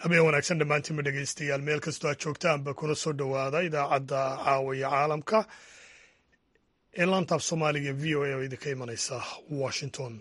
habeen wanaagsan dhammaantiinba dhegaystayaal meel kastoo aad joogtaanba kuna soo dhowaada idaacadda caawiya caalamka ee laantaaf soomaaliga v o a oo idinka imanaysa washington.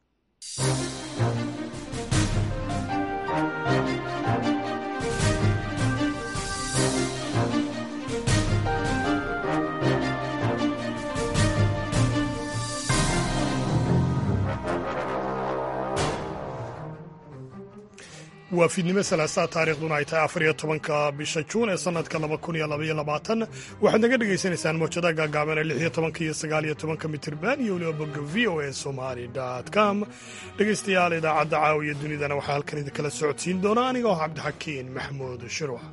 waa fiidnimo salaasaa taariikhduna ay tahay 14 bisha juun ee sanadka 2022 waxaad naga dhegaysanaysaan mawjadaha gaagaaban ee 16 iyo 19 mitirban iyo weliba bogga v o a somali.com. dhegaystayaal idaacadda caawiya dunidana waxaa halkan idinkala socodsiin doona anigoo cabdixakiin maxamuud shirwax.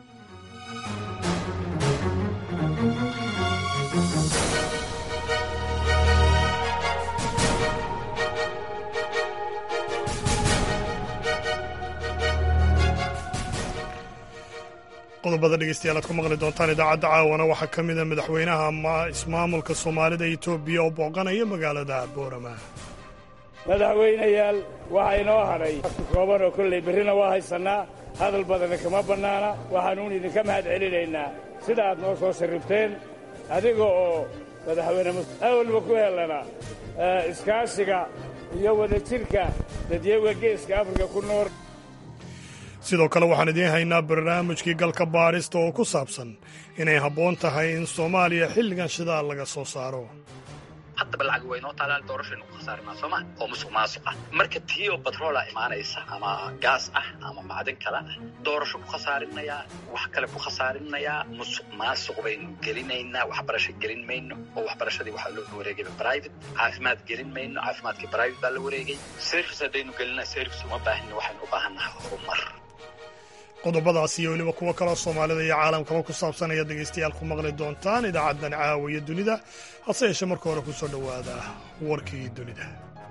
qodobada dhegeystayaal aad ku maqli doontaan idaacadda caawana waxaa ka mid a madaxweynaha ismaamulka soomaalida etoobiya oo booqanaya magaalada boorama. madaxweynayaal waxaa inoo hadhay kooban oo kolley berrina waa haysannaa hadal badana kama bannaana waxaanuun idinka mahad celinaynaa sida aad noo soo sharribteen adiga oo madaxweyne awalba ku helana iskaashiga iyo wadajirka dadyaga geeska afrika ku nool. sidoo kale waxaan idiin haynaa barnaamijkii galka baadhista oo ku saabsan inay habboon tahay in soomaaliya xilligan shidaal laga soo saaro. haddaba lacag weynoo taalaal doorashaynu ku khasaarinaa sooma oo musuq maasuq ah marka tii oo batroola imaanaysa ama gaas ah ama macdan kale ah doorasho ku khasaarinayaa wax kale ku khasaarinayaa musuq maasuq baynu gelinaynaa waxbarasho gelin mayno oo waxbarashadii waxaa loo wareegay private caafimaad gelin mayno caafimaadkii private baa la wareegay service haddaynu gelinaa service uma baahina waxaynu u baahannahay horumar. qodobadaas iyo weliba kuwo kaloo soomaalida iyo caalamkaba ku saabsan ayaad dhegaystayaal ku maqli doontaan idaacaddan caawiya dunida hase yeeshee marka hore ku soo dhowaada warkii dunida.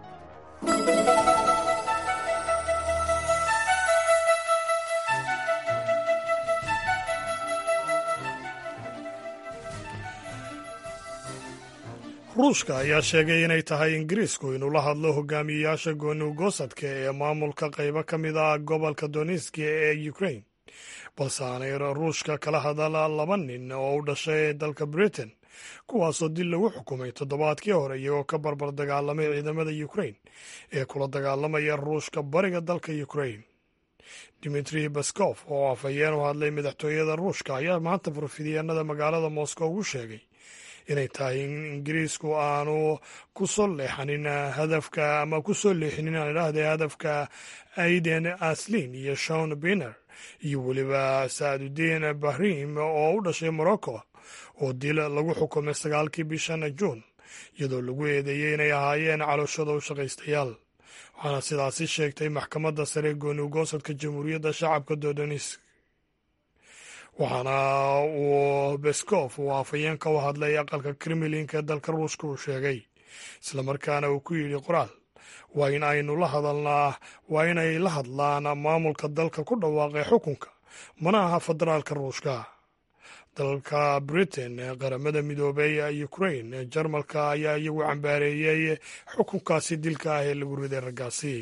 ruushka ayaa sheegay inay tahay ingiriisku inuu la hadlo hogaamiyeyaasha gooni-ugoosadka ee maamulka qaybo ka mid ah gobolka donetsk ee ukrain balse aanay ruushka kala hadal 2 nin oo u dhashay dalka britain kuwaasoo dil lagu xukumay toddobaadkii hore iyagoo ka barbar dagaalamay ciidamada ukrain ee kula dagaalamaya ruushka bariga dalka ukrain. dimitri baskof oo afhayeen u hadlay madaxtooyada ruushka ayaa maanta farfidyaenada magaalada moscow ugu sheegay inay tahay in ingiriisku aanu ku soo leexanin hadafka ama ku soo leexinin aan idhaahdee hadafka aiden aslin iyo shawn biner iyo weliba saadudiin bahrim oo u dhashay morocco oo dil lagu xukumay 9kii bishan juun iyadoo lagu eedeeyey inay ahaayeen calooshada u shaqaystayaal waxaana sidaasi sheegtay maxkamadda sare gooni-ugoosadka jamhuuriyadda shacabka donetsk. waxaana uu beskof uu afhayeenka u hadlay aqalka kremlinka ee dalka ruushka uu sheegay islamarkaana uu ku yidhi qoraal waa inay la hadlaan maamulka dalka ku dhawaaqay xukunka mana aha federaalka ruushka. dalka britain qaramada midoobay ukrain jarmalka ayaa iyagu cambaareeyey xukunkaasi dilka ah ee lagu riday raggaasi.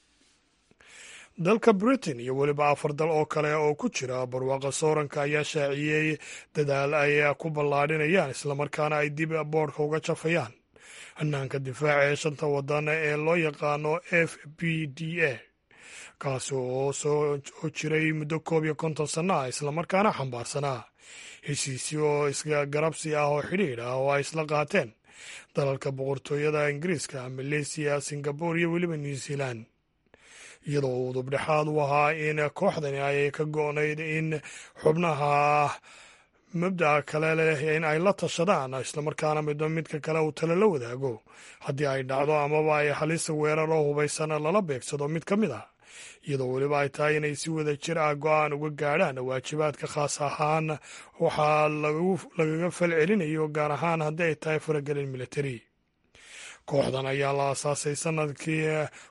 dalka britain iyo weliba 4 dal oo kale oo ku jira barwaaqa sooranka ayaa shaaciyey dadaal ay ku ballaadhinayaan islamarkaana ay dib boodhka uga jafayaan hannaanka difaaca ee 5 waddan ee loo yaqaano FPDA kaasi oo soo jiray muddo 51 sanno ah islamarkaana xambaarsanaa heshiisyo oo isgarabsi ah oo xidhiidh ah oo ay isla qaateen dalalka boqortooyada ingiriiska, maleysiya, singabore iyo weliba new zealand iyadoo uu dubdhexaad u ahaa in kooxdani ay ka go'nayd in xubnaha mabda'a kale leh in ay la tashadaan islamarkaana midba midka kale uu talo la wadaago haddii ay dhacdo amaba ay halis weerar oo hubaysan lala beegsado mid ka mid ah iyadoo weliba ay tahay inay si wada jir ah go'aan uga gaadhaan waajibaadka khaas ahaan waxaa lagaga falcelinayo gaar ahaan haddii ay tahay faragelin militari. kooxdan ayaa la aasaasay sannadkii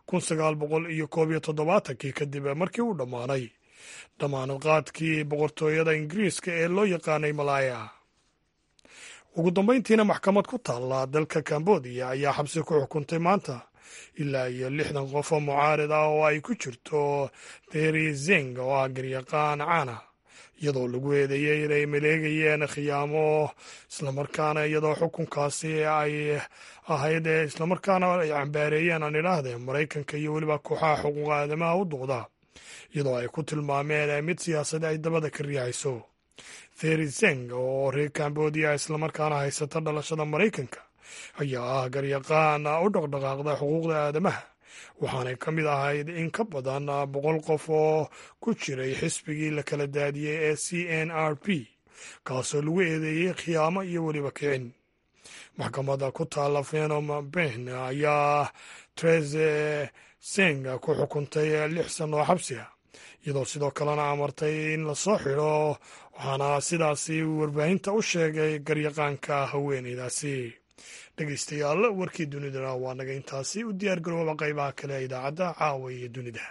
1971 kadib markii uu dhammaaday dhammaanad qaadkii boqortooyada ingiriiska ee loo yaqaanay malaya. ugu dambayntiina maxkamad ku taalla dalka cambodia ayaa xabsi ku xukuntay maanta ilaa iyo 60 qof oo mucaarid ah oo ay ku jirto Thierry Zeng oo ah garyaqaan caan ah, iyadoo lagu eedeeyey inay maleegayeen khiyaamo islamarkaana iyadoo xukunkaasi ay ahayd islamarkaana ay cambaareeyeen aan idhaahdee Maraykanka iyo weliba kooxaha xuquuqa aadamaha u duqda, iyadoo ay ku tilmaameen mid siyaasadda ay dabada ka riixayso. Thierry Zeng oo reer Cambodia islamarkaana haysata dhalashada Maraykanka ayaa ah garyaqaan u dhaqdhaqaaqda xuquuqda aadamaha, waxaanay ka mid ahayd in ka badan 100 qof oo ku jiray xisbigii la kala daadiyey ee CNRP, kaasoo lagu eedeeyey khiyaamo iyo weliba kicin. maxkamadda ku taalla Phnom Penh ayaa Therese Zeng ku xukuntay 6 sano oo xabsi ah, iyadoo sidoo kalena amartay in la soo xidho, waxaana sidaasi warbaahinta u sheegay garyaqaanka haweeneydaasi. dhegeystayaal, warkii dunidana waa naga intaasi. U diyaar garooba qaybaha kale ee idaacadda caawa iyo dunida.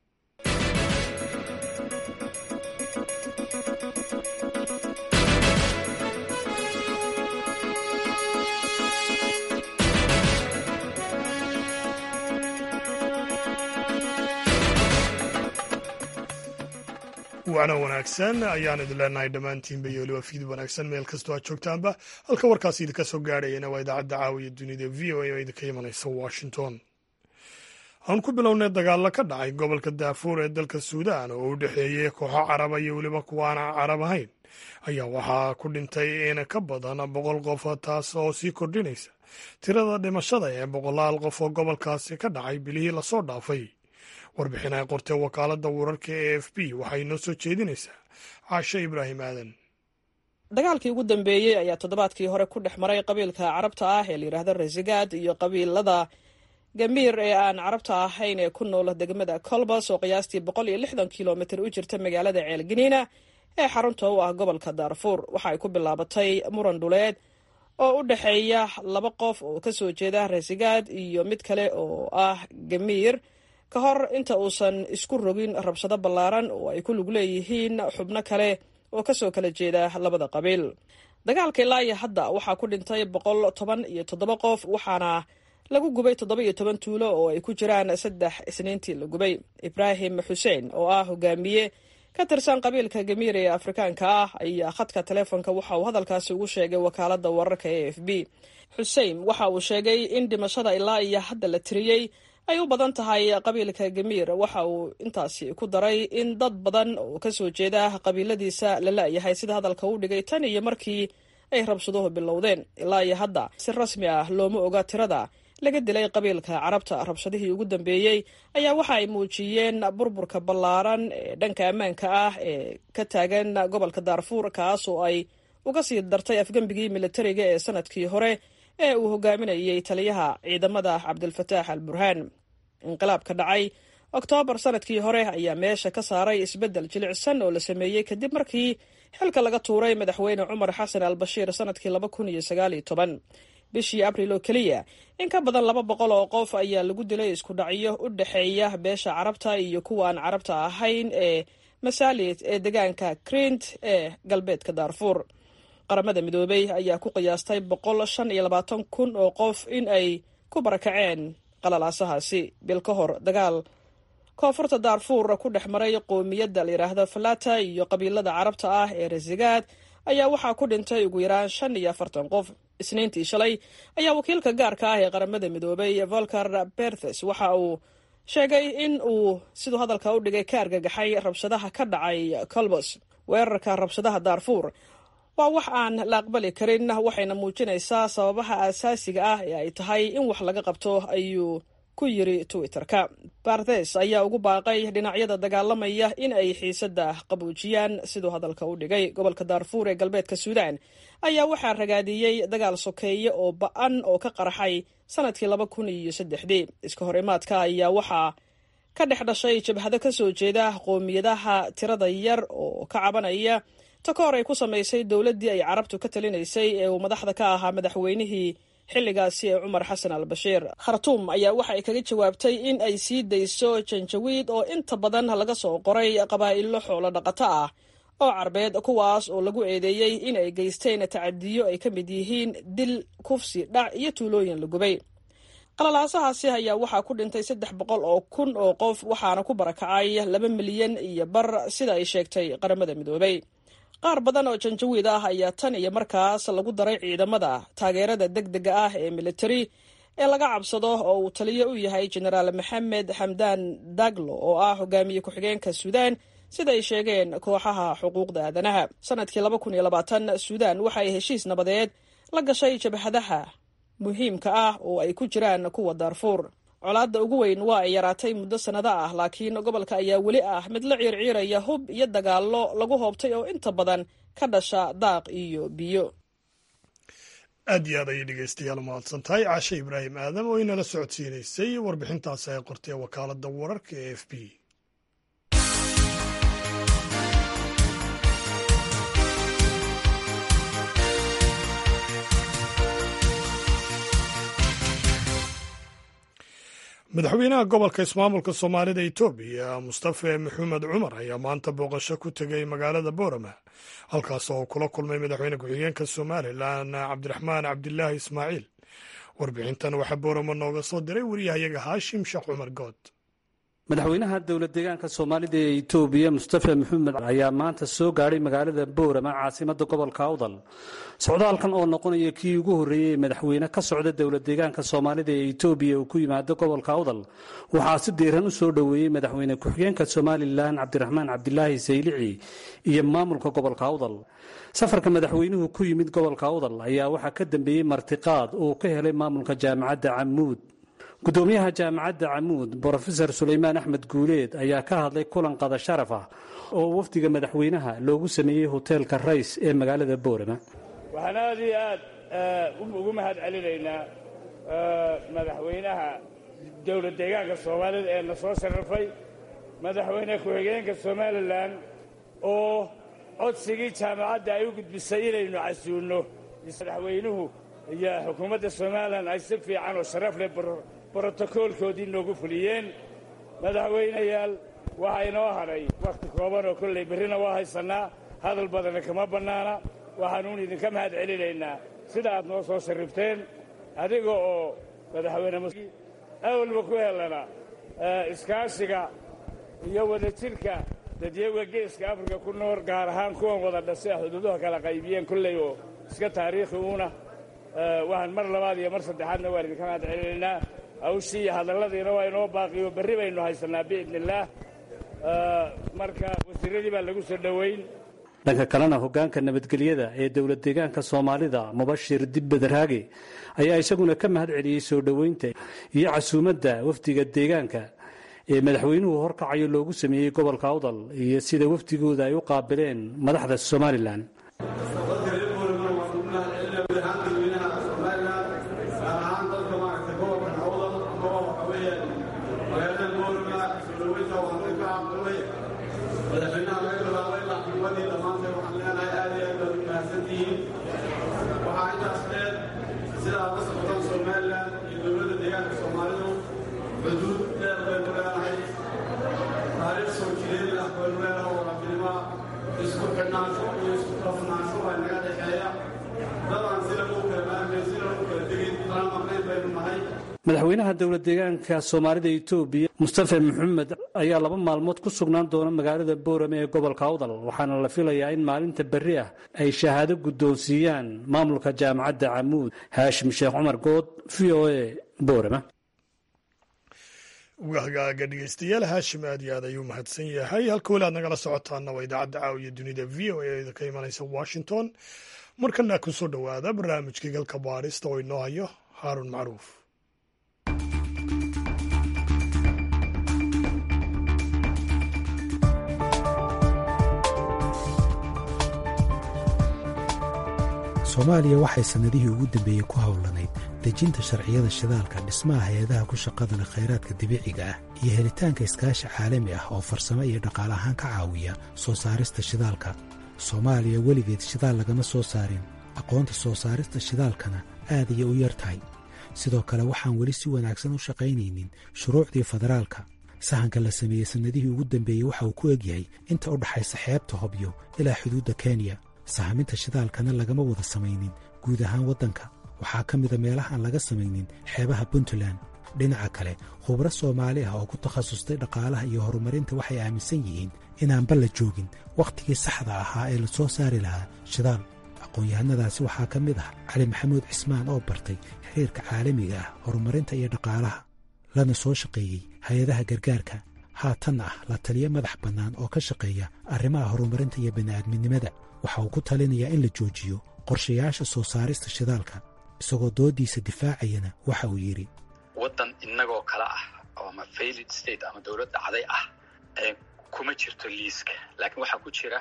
waana wanaagsan ayaan idin leenahay dhammaantiinba iyo weliba fiid wanaagsan meel kastoo aad joogtaanba. halka warkaasi idinka soo gaadhayana waa idaacadda caawiya dunida v o a oo idinka imanaysa Washington. aan ku bilownay dagaalo ka dhacay gobolka Darfur ee dalka Suudaan oo u dhexeeyey kooxo caraba iyo weliba kuwaan carab ahayn ayaa waxaa ku dhintay in ka badan 100 qof, taas oo sii kordhinaysa tirada dhimashada ee 100 qof oo gobolkaasi ka dhacay bilihii lasoo dhaafay. warbixin ay qortay wakaaladda wararka ee AFP waxay noo soo jeedinaysaa Caashe Ibraahim Aadan. dagaalkii ugu dambeeyey ayaa toddobaadkii hore ku dhex maray qabiilka carabta ah ee la yidhaahdo Rezigaad iyo qabiilada Gamiir ee aan carabta ahayn ee ku nool degmada Kolbas oo qiyaastii 160 kilomitir u jirta magaalada Ceel Giniina ee xarunta u ah gobolka Darfur. waxa ay ku bilaabatay muran dhuleed oo u dhexeeya 2 qof oo ka soo jeeda Rezigaad iyo mid kale oo ah Gamiir ka hor inta uusan isku rogin rabshado ballaaran oo ay ku lug leeyihiin xubno kale oo ka soo kala jeeda labada qabiil. dagaalka ilaa iyo hadda waxaa ku dhintay 117 qof, waxaana lagu gubay 17 tuulo oo ay ku jiraan 3 isniintii la gubay. Ibraahim Xuseen oo ah hogaamiye ka tirsan qabiilka Gamiir ee Afrikaanka ah ayaa khadka taleefanka waxa uu hadalkaasi ugu sheegay wakaaladda wararka ee AFP. Xuseen waxa uu sheegay in dhimashada ilaa iyo hadda la tiriyey ay u badan tahay qabiilka Gamiir. waxa uu intaasi ku daray in dad badan oo ka soo jeeda qabiiladiisa la laayahay sida hadalka u dhigay tan iyo markii ay rabshaduhu bilowdeen. ilaa iyo hadda si rasmi ah looma oga tirada laga dilay qabiilka carabta. rabshadihii ugu dambeeyey ayaa waxa ay muujiyeen burburka ballaaran ee dhanka ammaanka ah ee ka taagan gobolka Darfur, kaas oo ay uga sii dartay afgembigii militariga ee sanadkii hore ee uu hogaaminayay taliyaha ciidamada Cabdilfataax al-Burhaan. inqilaabka dhacay Oktoobar sanadkii hore ayaa meesha ka saaray isbeddel jilicsan oo la sameeyey kadib markii xilka laga tuuray madaxweyne Cumar Xasan al-Bashiir sanadkii 2019. bishii Abriil oo keliya in ka badan 200 oo qof ayaa lagu dilay isku dhacyo u dhexeeya beesha carabta iyo kuwa aan carabta ahayn ee Masaalid ee deegaanka Krint ee galbeedka Darfur. qaramada midoobay ayaa ku qiyaastay 125,000 oo qof in ay ku barakaceen qalalaasahaasi. bil ka hor dagaal koonfurta Darfur ku dhex maray qoomiyadda la yiraahdo Falata iyo qabiilada carabta ah ee Rezigaad ayaa waxaa ku dhintay ugu yaraan 45 qof. isniintii shalay ayaa wakiilka gaarka ah ee qaramada midoobay Volker Perthes waxa uu sheegay in uu sidoo hadalka u dhigay ka argagaxay rabshadaha ka dhacay Kolbas. weerarka rabshadaha Darfur waa wax aan la aqbali karin, waxayna muujinaysaa sababaha asaasiga ah ee ay tahay in wax laga qabto, ayuu ku yiri Twitter-ka. Perthes ayaa ugu baaqay dhinacyada dagaalamaya in ay xiisadda qaboojiyaan sidoo hadalka u dhigay. gobolka Darfur ee galbeedka Suudaan ayaa waxaa ragaadiyey dagaal sokeeye oo ba'an oo ka qarxay sanadkii 2003. iska hor imaadka ayaa waxaa ka dhex dhashay jabhado ka soo jeeda qoomiyadaha tirada yar oo ka cabanaya takoor ay ku samaysay dowladdii ay carabtu ka talinaysay ee uu madaxda ka ahaa madaxweynihii xilligaasi ee Cumar Xasan al-Bashiir. Khartoum ayaa waxa ay kaga jawaabtay in ay sii dayso janjawiid oo inta badan laga soo qoray qabaa'ilo xoolo dhaqato ah oo carbeed, kuwaas oo lagu eedeeyey in ay geysteen tacadiyo ay ka mid yihiin dil, kufsi, dhac iyo tuulooyin la gubay. qalalaasahaasi ayaa waxaa ku dhintay 300,000 oo qof waxaana ku barakacay 2 milyan iyo bar sida ay sheegtay qaramada midoobay. qaar badan oo janjawiid ah ayaa tan iyo markaas lagu daray ciidamada taageerada degdega ah ee militari ee laga cabsado oo uu taliyo u yahay jenaraal maxamed xamdaan daglo oo ah hogaamiye ku-xigeenka suudaan sida ay sheegeen kooxaha xuquuqda aadanaha. sanadkii 2020 suudaan waxa ay heshiis nabadeed la gashay jabhadaha muhiimka ah oo ay ku jiraan kuwa daarfuur. colaadda ugu weyn waa ay yaraatay muddo sannado ah, laakiin gobolka ayaa weli ah mid la ciirciiraya hub iyo dagaallo lagu hoobtay oo inta badan ka dhasha daaq iyo biyo. aad iyo aad ayay dhegeystayaal mahadsan tahay caashe ibraahim aadam oo inala socodsiinaysay warbixintaas ay qortay wakaaladda wararka ee f b. madaxweynaha gobolka ismaamulka soomaalida etoobiya mustafe maxamed cumar ayaa maanta booqasho ku tegay magaalada boorama, halkaas oo kula kulmay madaxweyne ku-xigeenka somalilan cabdiraxmaan cabdilaahi ismaaciil. warbixintan waxaa boorama nooga soo diray wariyahayaga haashim sheekh cumar good. madaxweynaha dowlad deegaanka soomaalida ee etoobiya mustafe maxamed ayaa maanta soo gaadhay magaalada boorama caasimada gobolka awdal. socdaalkan oo noqonaya kii ugu horreeyey ee madaxweyne ka socda dowlad deegaanka soomaalida ee etoobiya uu ku yimaado gobolka awdal waxaa si diiran u soo dhoweeyey madaxweyne ku-xigeenka somalilan cabdiraxmaan cabdilaahi saylici iyo maamulka gobolka awdal. safarka madaxweynuhu ku yimid gobolka awdal ayaa waxaa ka dambeeyey martiqaad uu ka helay maamulka jaamacadda camuud. gudoomiyaha jaamacadda camuud brofesor sulaymaan axmed guuleed ayaa ka hadlay kulan qada sharaf ah oo wafdiga madaxweynaha loogu sameeyey hoteelka rays ee magaalada boorama. waxaan aad iyo aad ugu mahad celinaynaa madaxweynaha dowlad deegaanka soomaalida ee na soo sharafay, madaxweyne ku-xigeenka somalilan oo codsigii jaamacadda ay u gudbisay inaynu casuulno. madaxweynuhu iyo xukuumadda somalilan ay si fiican oo sharaf leh brotokoolkoodii noogu fuliyeen. madaxweynayaal waxaa inoo hadhay wakhti kooban oo kolley berrina waa haysannaa, hadal badanna kama bannaana. waxaanuun idinka mahad celinaynaa sida aad noo soo sharrifteen, adiga oo madaxweyne awalba ku helana iskaashiga iyo wadajirka dadyaga geeska afrika ku nool, gaar ahaan kuwan wada dhasay xuduudaha kala qaybiyeen kolley oo iska taariikhi uuna. waxaan mar labaad iyo mar saddexaadna waan idinka mahad celinaynaa. hawshii iyo hadalladiina waa inoo baaqiyo berri baynu haysannaa biidni illaah. marka wasiiradii baa lagu soo dhoweyn. dhanka kalena hogaanka nabadgelyada ee dowlad deegaanka soomaalida mubashir dibbadaraage ayaa isaguna ka mahad celiyey soo dhoweynta iyo casuumadda wafdiga deegaanka ee madaxweynuhu horkacayo loogu sameeyey gobolka awdal iyo sida wafdigooda ay u qaabileen madaxda somalilan. madaxweynaha dowlad deegaanka soomaalida etoobiya mustafe maxamed ayaa 2 maalmood ku sugnaan doona magaalada boorame ee gobolka awdal, waxaana la filayaa in maalinta berri ah ay shahaado guddoonsiiyaan maamulka jaamacadda camuud. haashim sheekh cumar good, v o a boorama. hagaaga dhegeystayaal haashim aad iyo aad ayuu mahadsan yahay. halka weli aad nagala socotaana waa idaacadda caawiya dunida v o a ka imanaysa washington. markana ku soo dhowaada barnaamijkii galka baarista oo inoo hayo haaruun macruuf. soomaaliya waxay sannadihii ugu dambeeyey ku howlanayd dejinta sharciyada shidaalka, dhismaha hay-adaha ku shaqada leh khayraadka dabiiciga ah iyo helitaanka iskaashi caalami ah oo farsamo iyo dhaqaale ahaan ka caawiya soo saarista shidaalka. soomaaliya weligeed shidaal lagama soo saarin, aqoonta soo saarista shidaalkana aad ayay u yar tahay. sidoo kale waxaan weli si wanaagsan u shaqaynaynin shuruucdii federaalka. sahanka la sameeyey sannadihii ugu dambeeyey waxa uu ku egyahay inta u dhaxaysa xeebta Hobyo ilaa xuduudda Kenya. sahaminta shidaalkana lagama wada samaynin guud ahaan waddanka. waxaa ka mida meelaha aan laga samaynin xeebaha puntland. dhinaca kale khubro Soomaali ah oo ku takhasustay dhaqaalaha iyo horumarinta waxay aaminsan yihiin inaanba la joogin wakhtigii saxda ahaa ee la soo saari lahaa shidaal. aqoon-yahanadaasi waxaa ka mid ah cali maxamuud cismaan oo bartay xiriirka caalamiga ah, horumarinta iyo dhaqaalaha, lana soo shaqeeyey hay-adaha gargaarka, haatan ah la taliyo madax bannaan oo ka shaqeeya arrimaha horumarinta iyo bini'aadminimada. waxa uu ku talinayaa in la joojiyo qorshayaasha soo saarista shidaalka. isagoo doodiisa difaacayana waxa uu yidhi, waddan innagoo kale ah ama failed state ama dowlad dhacday ah kuma jirto liiska, laakiin waxaa ku jira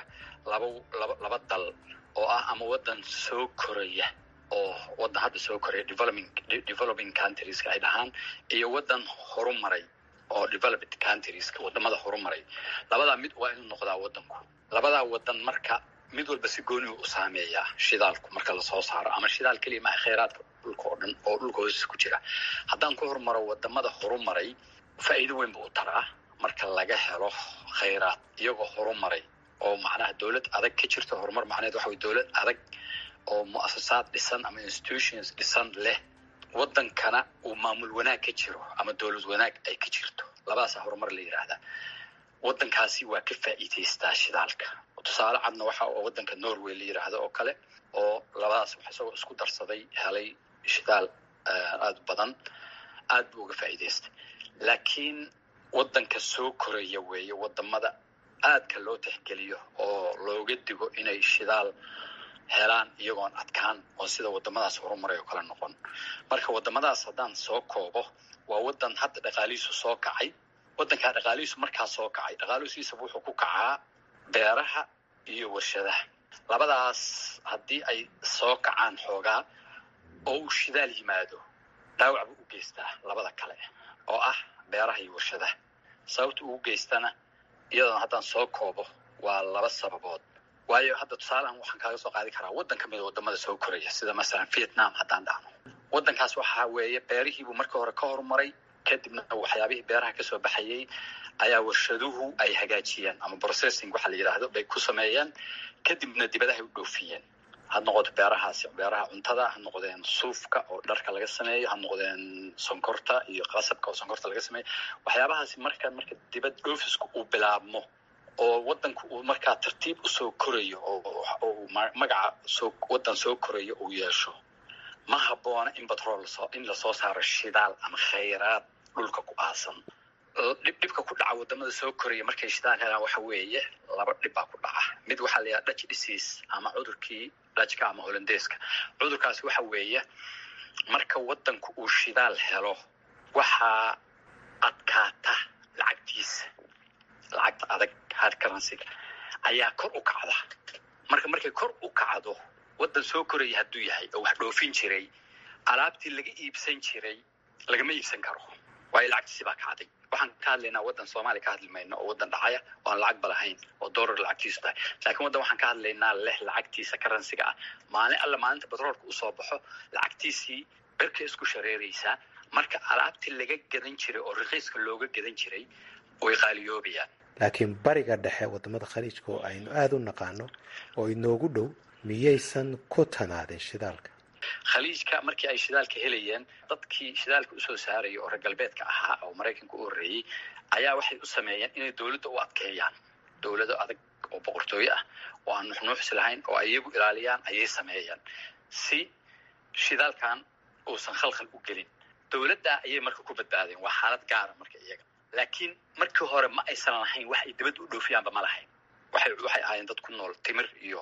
laba dal oo ah ama waddan soo koraya oo waddan hadda soo koraya developing countrieska ay dhahaan, iyo waddan horumaray oo developed countrieska wadamada horumaray. labadaa mid waa inuu noqdaa waddanku. labadaa waddan marka mid walba si gooni u saameeyaa shidaalku marka lasoo saaro, ama shidaal keliya maaha, khayraadka dhulka oo dhan oo dhulka hoostiisa ku jira. haddaan ku horumaro wadamada horumaray, faa'iido weyn buu u taraa marka laga helo khayraad iyagoo horumaray oo macnaha dowlad adag ka jirto. horumar macnaheed waxa way dowlad adag oo mu'asasaad dhisan ama institutions dhisan leh, waddankana uu maamul wanaag ka jiro ama dowlad wanaag ay ka jirto. labadaasa horumar la yidhaahdaa. waddankaasi waa ka faa'iidaystaa shidaalka. tusaale cadna waxa oo waddanka Norway la yidhaahdo oo kale, oo labadaas wax isagoo isku darsaday helay shidaal aad badan, aad buu uga faa'iidaystay. laakiin waddanka soo koraya weeye wadamada aadka loo tixgeliyo oo looga digo inay shidaal helaan iyagoon adkaan oo sida wadamadaas horumaray oo kale noqon. marka wadamadaas haddaan soo koobo, waa waddan hadda dhaqaalihiisu soo kacay. waddankaa dhaqaalihiisu markaa soo kacay, dhaqaalihiisaba wuxuu ku kacaa beeraha iyo warshadaha. labadaas haddii ay soo kacaan xoogaa oo uu shidaal yimaado, dhaawac buu u geystaa labada kale oo ah beeraha iyo warshadaha. sababta ugu geystana iyadana haddaan soo koobo waa laba sababood. waayo hadda tusaalehan waxaan kaaga soo qaadi karaa waddan ka mid a wadamada soo koraya, sida masalan Vietnam haddaan dhahno. waddankaas waxaa weeye beerihiibuu marka hore ka horumaray, kadibna waxyaabihii beeraha kasoo baxayay ayaa warshaduhu ay hagaajiyeen ama processing waxa la yidhaahdo bay ku sameeyeen, kadibna dibadahay u dhoofiyeen. ha noqoto beerahaasi beeraha cuntada, ha noqdeen suufka oo dharka laga sameeyo, ha noqdeen sonkorta iyo qasabka oo sonkorta laga sameeyo. waxyaabahaasi marka dibad dhoofisku uu bilaabmo oo waddanku uu markaa tartiib usoo korayo oo magaca waddan soo korayo uu yeesho, ma habboona in batrool in lasoo saaro shidaal ama khayraad dhulka ku aasan. dhibka ku dhaca wadamada soo koraya markay shidaal helaan waxa weeye laba dhib baa ku dhaca. mid waxaa la yidhaha Dutch disease ama cudurkii Dutchka ama Hollandeeska. cudurkaasi waxa weeye marka waddanku uu shidaal helo, waxaa adkaata lacagtiisa. lacagta adag hard currency ayaa kor u kacda. markay kor u kacdo, waddan soo koraya hadduu yahay oo wax dhoofin jiray, alaabtii laga iibsan jiray lagama iibsan karo, waayo lacagtiisi baa kacday. waxaan ka hadlaynaa waddan Soomaali ka hadli mayno oo waddan dhacaya oo aan lacag ba lahayn oo dollar lacagtiisu tahay. laakiin waddan waxaan ka hadlaynaa leh lacagtiisa currency-ga ah. maalinta batroolka usoo baxo, lacagtiisii berka isku shareeraysaa. marka alaabtii laga gadan jiray oo raqiiska looga gadan jiray way qaaliyoobayaan. laakiin bariga dhexe wadamada khaliijka oo aynu aada u naqaano oo inoogu dhow, miyaysan ku tanaadin shidaalka? khaliijka markii ay shidaalka helayeen, dadkii shidaalka usoo saaraya oo reer galbeedka ahaa oo Maraykanka u horreeyey ayaa waxay u sameeyeen inay dowladda u adkeeyaan. dowlado adag oo boqortooyo ah oo aan nuxnuuxsi lahayn oo ay iyagu ilaaliyaan ayay sameeyeen si shidaalkan uusan khalkhal u gelin. dowladda ayay marka ku badbaadeen. waa xaalad gaara marka iyaga. laakiin markii hore ma aysan lahayn wax ay dibadda u dhoofiyaanba ma lahayn. waxay ahaayeen dad ku nool timir iyo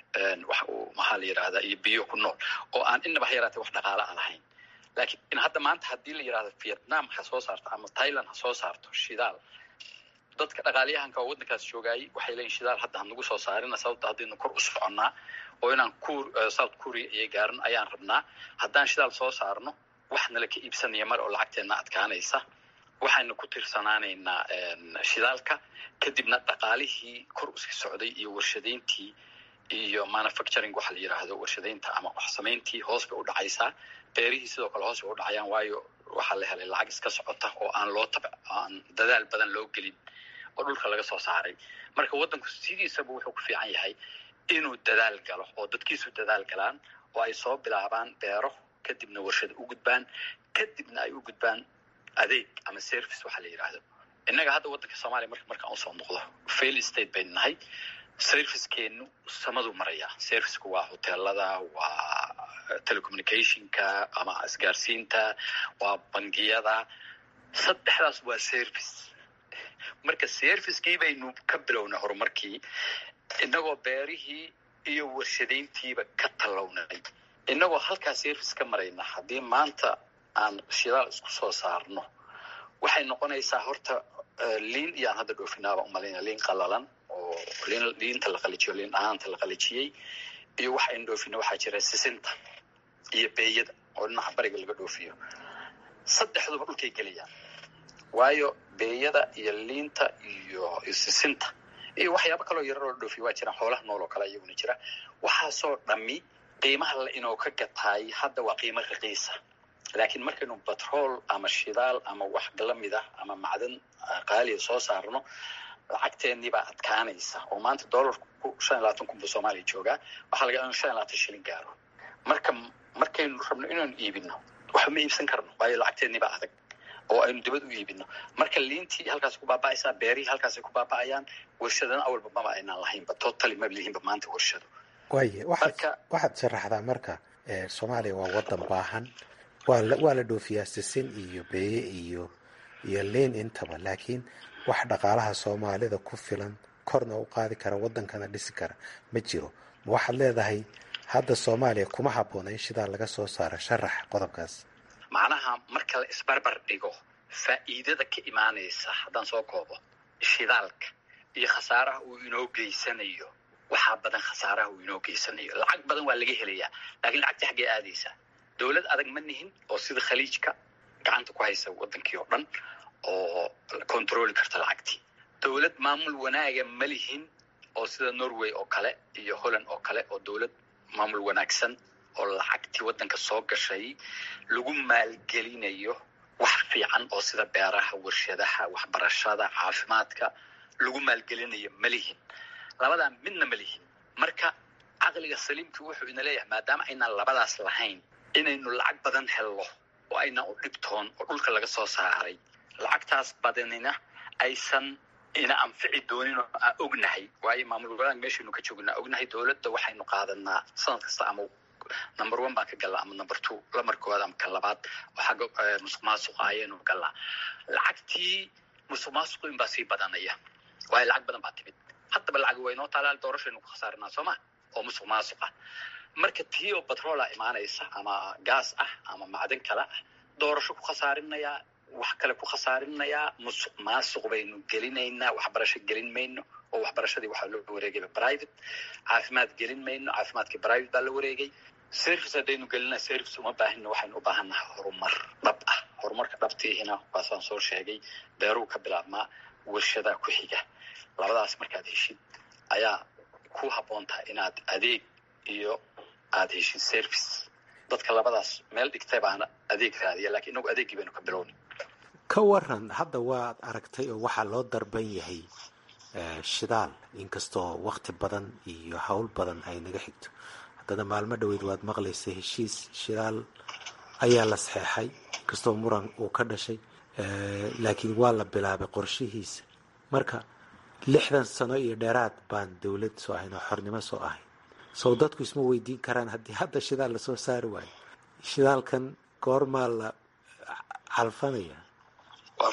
maxaa la yidhaahdaa iyo biyo ku nool oo aan inaba ha yaraatee wax dhaqaale aan lahayn. laakiin hadda maanta haddii la yidhahdo Vietnam ha soo saarto ama Thailand ha soo saarto shidaal, dadka dhaqaaliyahanka oo waddankaas joogayay waxay leeyihin shidaal hadda hanagu soo saarina, sababta haddaynu kor u soconnaa oo inaan South Korea iyo gaaran ayaan rabnaa. haddaan shidaal soo saarno, wax nala ka iibsanaya mar oo lacagteenna adkaanaysa, waxaynu ku tirsanaanaynaa shidaalka. kadibna dhaqaalihii kor usi socday iyo warshadayntii iyo manufacturing waxa la yidhaahdo warshadaynta ama wax samayntii hoos bay u dhacaysaa. beerihii sidoo kale hoos bay u dhacayaan, waayo waxaa la helay lacag iska socota oo aan dadaal badan loo gelin oo dhulka laga soo saaray. marka waddanku sidiisaba wuxuu ku fiican yahay inuu dadaal galo oo dadkiisu dadaal galaan oo ay soo bilaabaan beero kadibna warshada u gudbaan, kadibna ay u gudbaan adeeg ama service waxa la yiraahdo. innaga hadda waddanka Soomaaliya markaan u soo noqdo fail state bay nahay. servicekeenu samadu maraya. serviceku waa hoteelada, waa telecommunicationka ama isgaarsiinta, waa bangiyada. saddexdaas waa service. marka servicekii baynu ka bilownay horumarkii, innagoo beerihii iyo warshadayntiiba ka tallawnay, innagoo halkaa service ka marayna. haddii maanta aan shidaal isku soo saarno, waxay noqonaysaa horta liin iyo aan hadda dhoofinaaba umalayna liin qalalan oo liinta la qalajiyo, liin ahaanta la qalajiyey, iyo waxa aynu dhoofina waxaa jira sisinta iyo beeyada oo dhinaca bariga laga dhoofiyo. saddexduba dhulkay gelayaan, waayo beeyada iyo liinta iyo sisinta iyo waxyaabo kaloo yarar oo dhoofiyo waa jiraan, xoolaha nool oo kale iyaguna jira. waxaasoo dhammi qiimaha la inoo ka gataay hadda waa qiimo raqiisa. laakiin markaynu batrool ama shidaal ama wax lamid ah ama macdan qaaliya soo saarno, lacagteennii baa adkaanaysa. oo maanta doolarku 25 kun buu Soomaaliya joogaa, waxaa laga yaabaa 25 shilin gaaro. markaynu rabno inaynu iibino wax ma iibsan karno, waayo lacagteennii baa adag oo aynu dibad u iibino. marka liintii halkaas ku baaba'aysaa, beerihii halkaasay ku baaba'ayaan, warshadana awalba maba aynaan lahaynba, totally maba lihiinba maanta warshado. waaye waxaad sharaxdaa marka Soomaaliya waa wadan baahan, waa la dhoofiyaa sisin iyo beeye iyo liin intaba, laakiin wax dhaqaalaha Soomaalida ku filan korna u qaadi kara, wadankana dhisi kara ma jiro. ma waxaad leedahay hadda Soomaaliya kuma habboona in shidaal laga soo saaro? sharax qodobkaas. macnaha marka la isbarbar dhigo faa'iidada ka imaanaysa, haddaan soo koobo, shidaalka iyo khasaaraha uu inoo geysanayo, waxaa badan khasaaraha uu inoo geysanayo. lacag badan waa laga helayaa, laakiin lacagta xaggee aadaysaa? dowlad adag ma nihin oo sida khaliijka gacanta ku haysa wadankii oo dhan oo controli karta lacagtii. dowlad maamul wanaaga ma lihin oo sida Norway oo kale iyo Holland oo kale oo dowlad maamul wanaagsan oo lacagtii wadanka soo gashay lagu maalgelinayo wax fiican oo sida beeraha, warshadaha, waxbarashada, caafimaadka lagu maalgelinayo ma lihin. labadan midna ma lihin. marka caqliga saliimku wuxuu ina leeyahay maadaama aynaan labadaas lahayn, inaynu lacag badan helno oo aynaan u dhibtoon oo dhulka laga soo saaray, lacagtaas badanina aysan ina anfici doonin oo aan ognahay. waayo maamul wanaag meeshaynu ka joognaa ognahay. dowladda waxaynu qaadanaa sanad kasta ama number 1 baan ka galaa ama number 2, lamar koowaad ama ka labaad oo xagga musuqmaasuqa ayaynu galaa. lacagtii musuqmaasuqu inbaa sii badanaya, waayo lacag badan baa timid. haddaba lacag weynoo taalaal doorashaynu ku khasaarinaa sooma oo musuqmaasuqa. marka tii oo batroola imaanaysa ama gaas ah ama macdan kale ah, doorasho ku khasaarinayaa, wax kale ku khasaarinayaa, musuqmaasuq baynu gelinaynaa, waxbarasho gelin mayno oo waxbarashadii waxaa loo wareegay private, caafimaad gelin mayno, caafimaadkii private baa la wareegay. service haddaynu gelinaa, service uma baahino, waxaynu u baahannahay horumar dhab ah. horumarka dhabtiihina waasaan soo sheegay, beeruu ka bilaabmaa, warshadaa ku xiga. labadaas markaad heshid ayaa ku habboon tahay inaad adeeg iyo aad heshid service. dadka labadaas meel dhigtay baana adeeg raadiya, laakiin inagu adeeggii baynu ka bilownay. ka waran hadda waad aragtay oo waxaa loo darban yahay shidaal, inkastoo waqti badan iyo hawl badan ay naga xigto. haddana maalmo dhaweyd waad maqlaysa heshiis shidaal ayaa la saxeexay, inkastoo muran uu ka dhashay, laakiin waa la bilaabay qorshihiisa. marka 60 sano iyo dheeraad baan dowlad soo ahayn oo xornimo soo ahayn. soo dadku isma weydiin karaan haddii hadda shidaal lasoo saari waayo, shidaalkan goormaa la calfanaya? waa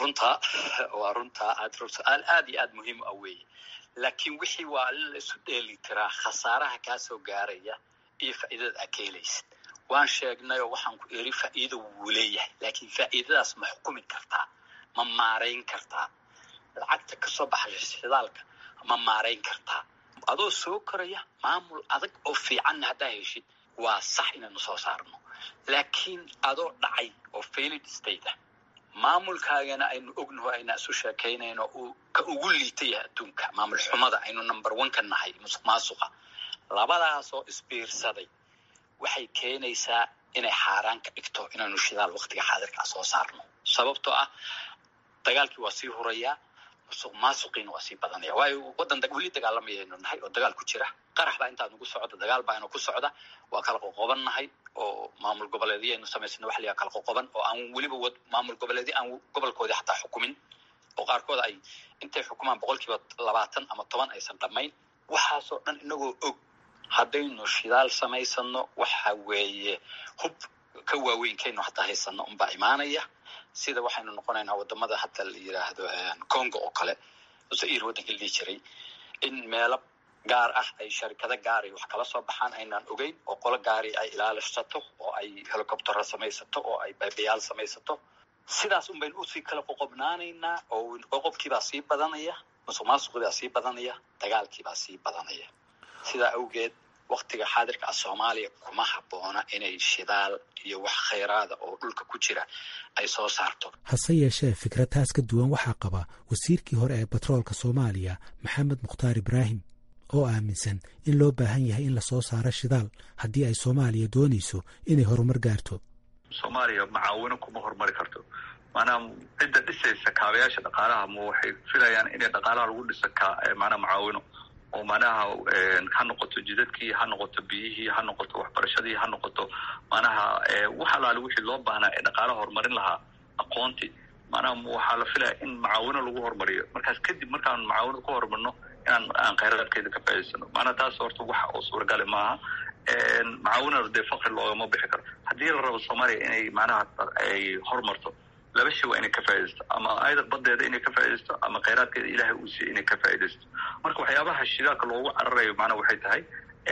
runtaa aad iyo aad muhiim ah weeye. laakiin wixii waa in la isu dheeli tiraa khasaaraha kaa soo gaaraya iyo faa'iidada aad ka helaysid. waan sheegnay oo waxaan ku eri faa'iido wuu leeyahay, laakiin faa'iidadaas ma xukumi kartaa? ma maarayn kartaa? lacagta ka soo baxaya shidaalka ma maarayn kartaa? adoo soo koraya maamul adag oo fiican haddaa heshid, waa sax inaynu soo saarno. laakiin adoo dhacay oo failed state ah, maamulkaagana aynu ognaho ayna isu sheekaynayno uu ka ugu liitay adduunka, maamul xumada aynu number 1 ka nahay, musuqmaasuqa. labadaasoo isbiirsaday waxay keenaysaa inay xaaraan ka dhigto inaynu shidaal waqtiga xaadirka soo saarno. sababtoo ah dagaalkii waa sii hurayaa, musuqmaasuqiina waa sii badanaya. waayo waddan weli dagaalamayaynu nahay oo dagaal ku jira, qarax baa intaa nagu socda, dagaal baa inuu ku socda, waa kala qoqobannahay oo maamul goboleedyaynu samaysana wax liyaa kala qoqoban oo aan weliba maamul goboleedyo aan gobolkoodii xataa xukumin oo qaarkood ay intay xukumaan 20% ama 10 aysan dhammayn. waxaasoo dhan inagoo og haddaynu shidaal samaysano waxa weeye hub ka waaweynkeenu hataa haysano unbaa imaanaya. sida waxaynu noqonaynaa wadamada hadda la yiraahdo Congo oo kale, Zaire waddanka la jiray, in meelo gaar ah ay sharikado gaar ah wax kala soo baxaan aynaan ogeyn, oo qolo gaari ay ilaalisato, oo ay helicopter samaysato, oo ay baybayaal samaysato. sidaas un baynu usii kala qoqobnaanaynaa oo qoqobkiibaa sii badanaya, musuqmaasuqibaa sii badanaya, dagaalkiibaa sii badanaya. sidaa awgeed waqtiga xaadirka ah Soomaaliya kuma habboona inay shidaal iyo wax khayraada oo dhulka ku jira ay soo saarto. hase yeeshee fikradaas ka duwan waxaa qaba wasiirkii hore ee batroolka Soomaaliya Maxamed Mukhtaar Ibraahim, oo aaminsan in loo baahan yahay in la soo saaro shidaal haddii ay Soomaaliya doonayso inay horumar gaarto. Soomaaliya macaawino kuma horumari karto. maanaam cidda dhisaysa kaabayaasha dhaqaalaha ma waxay filayaan inay dhaqaalaha lagu dhiso macaawino oo manaha ha noqoto jidadkii, ha noqoto biyihii, ha noqoto waxbarashadii, ha noqoto manaha wax alaale wixii loo baahnaa ee dhaqaalaha horumarin lahaa aqoontii. maanaha waxaa la filaya in macaawino lagu horumariyo. markaas kadib markaan macaawino ku horumarno aan khayraadkeeda ka faa'iidaysano. maanaha taas horta wax oo suuragale maaha. macaawinada dee faqri loogama bixi karo. haddii la rabo Soomaaliya inay manaha ay horumarto, laba shay waa inay ka faa'iidaysto, ama ayada badeeda inay ka faa'iidaysto, ama khayraadkeeda ilaahay uu siiyey inay ka faa'iidaysto. marka waxyaabaha shidaalka loogu cararayo macnaha waxay tahay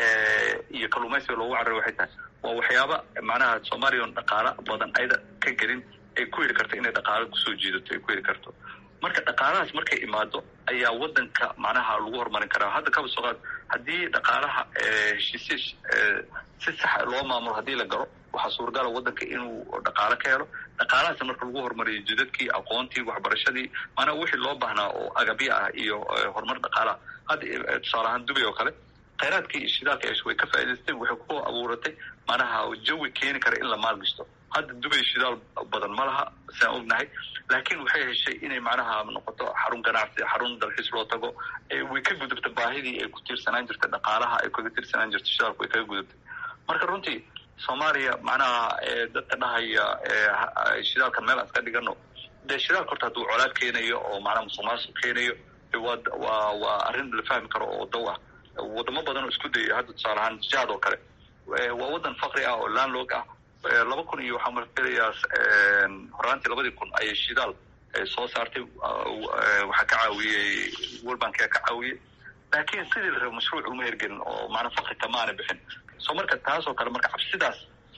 iyo kalluumaysiga loogu cararayo waxay tahay waa waxyaaba macnaha Soomaaliya oo dhaqaala badan ayada ka gelin ay ku heli karto inay dhaqaale kusoo jiidato ay ku heli karto. marka dhaqaalahaas markay imaado ayaa waddanka macnaha lagu horumarin karaa. hadda kaba soo qaad haddii dhaqaalaha heshiisiis si sax loo maamulo haddii la galo, waxaa suuragala waddanka inuu dhaqaale ka helo. dhaqaalahaas marka lagu horumariyo jidadkii, aqoontii, waxbarashadii, maanaha wixii loo baahnaa oo agabyo ah iyo horumar dhaqaalaha. hadda tusaale ahaan Dubai oo kale, khayraadkii iyo shidaalka way ka faa'iidaysteen, waxay ku abuuratay maanaha jawi keeni kara in la maalgashto. hadda Dubai shidaal badan ma laha saan ognahay, laakiin waxay heshay inay macnaha noqoto xarun ganacsi, xarun dalxiis loo tago. way ka gudubtay baahidii ay ku tiirsanaan jirtay dhaqaalaha, ay kaga tiirsanaan jirtay shidaalku way kaga gudubtay. marka runtii Soomaaliya macnaha dadka dhahaya shidaalka meel aan iska dhigano, dee shidaalka horta hadduu colaad keenayo oo macnaha musuqmaasuq keenayo waa arrin la fahmi karo oo daw ah. wadamo badan oo isku dayay hadda tusaale ahaan Jaad oo kale, waa waddan faqri ah oo landlog ah. 2000 iyo waxaa marfilayaa horaantii 2000 ayay shidaal soo saartay. waxaa ka caawiyey World Bank ka caawiyey, laakiin sidii la rabo mashruuc uma hirgelin oo macna faqri kamaana bixin. soo marka taas oo kale marka cabsidaas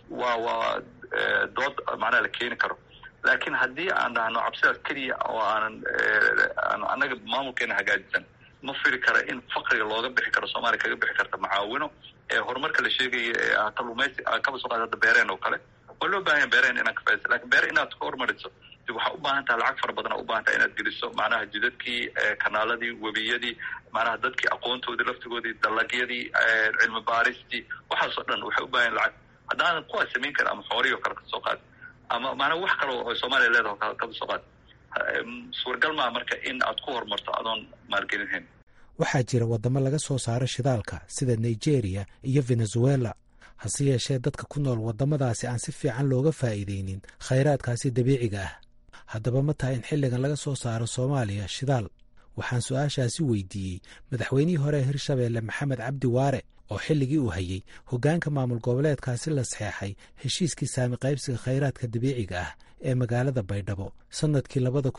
waa dood macnaha la keeni karo. laakiin haddii aan dhahno cabsidaas keliya oo aan annaga maamulkeena hagaajisan, ma firi kara in faqriga looga bixi karo, Soomaaliya kaga bixi karta macaawino. horumarka la sheegaya kalluumaysi kaba soo qaadada beereen oo kale, waa loo baahan yahay beereen inaad ka faa'iidayso. laakiin beer inaad ka horumariso waxaa u baahan tahay lacag fara badan, u baahan tahay inaad geliso macnaha jidadkii, kanaaladii, webiyadii, macnaha dadkii aqoontoodii, laftigoodii, dalagyadii, cilmi baaristii, waxaasoo dhan waxay u baahan lacag. haddaanan kuwaas samayn karin ama xooriyo kale ka soo qaad, ama macnaha wax kale oo Soomaaliya leedahay kaba soo qaad, suuragal maa marka in aad ku horumarto adoon maalgelinhayn. waxaa jira waddamo laga soo saaro shidaalka sida Nigeria iyo Venezuela. hase yeeshee dadka ku nool waddamadaasi aan si fiican looga faa'iidaynin khayraadkaasi dabiiciga ah. haddaba ma tahay in xilligan laga soo saaro Soomaaliya shidaal? waxaan su-aashaasi weydiiyey madaxweynihii hore ee Hirshabeelle Maxamed Cabdi Waare, oo xilligii uu hayay hoggaanka maamul goboleedkaasi la saxeexay heshiiskii saami qaybsiga khayraadka dabiiciga ah ee magaalada Baydhabo sanadkii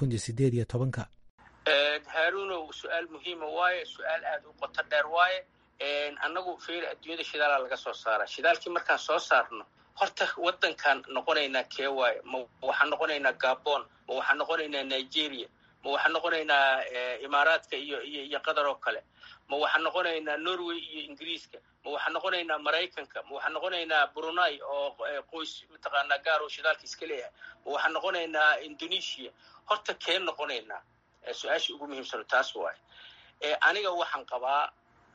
2018. Haaruunow, su-aal muhiima waaye, su-aal aad u qoto dheer waaye. annagu fiir adduunyada shidaala laga soo saara. shidaalkii markaan soo saarno, horta waddankan noqonaynaa kee waaye? ma waxaan noqonaynaa Gabon? ma waxaan noqonaynaa Nigeria? ma waxaan noqonaynaa Imaaraadka iyo Qatar oo kale? ma waxaan noqonaynaa Norway iyo Ingiriiska? ma waxaan noqonaynaa Maraykanka? ma waxaan noqonaynaa Brunei oo qoys mataqaanaa gaar oo shidaalka iska leeyahay? ma waxaan noqonaynaa Indonesia? horta kee noqonaynaa? su-aasha ugu muhiimsan taas waaye. aniga waxaan qabaa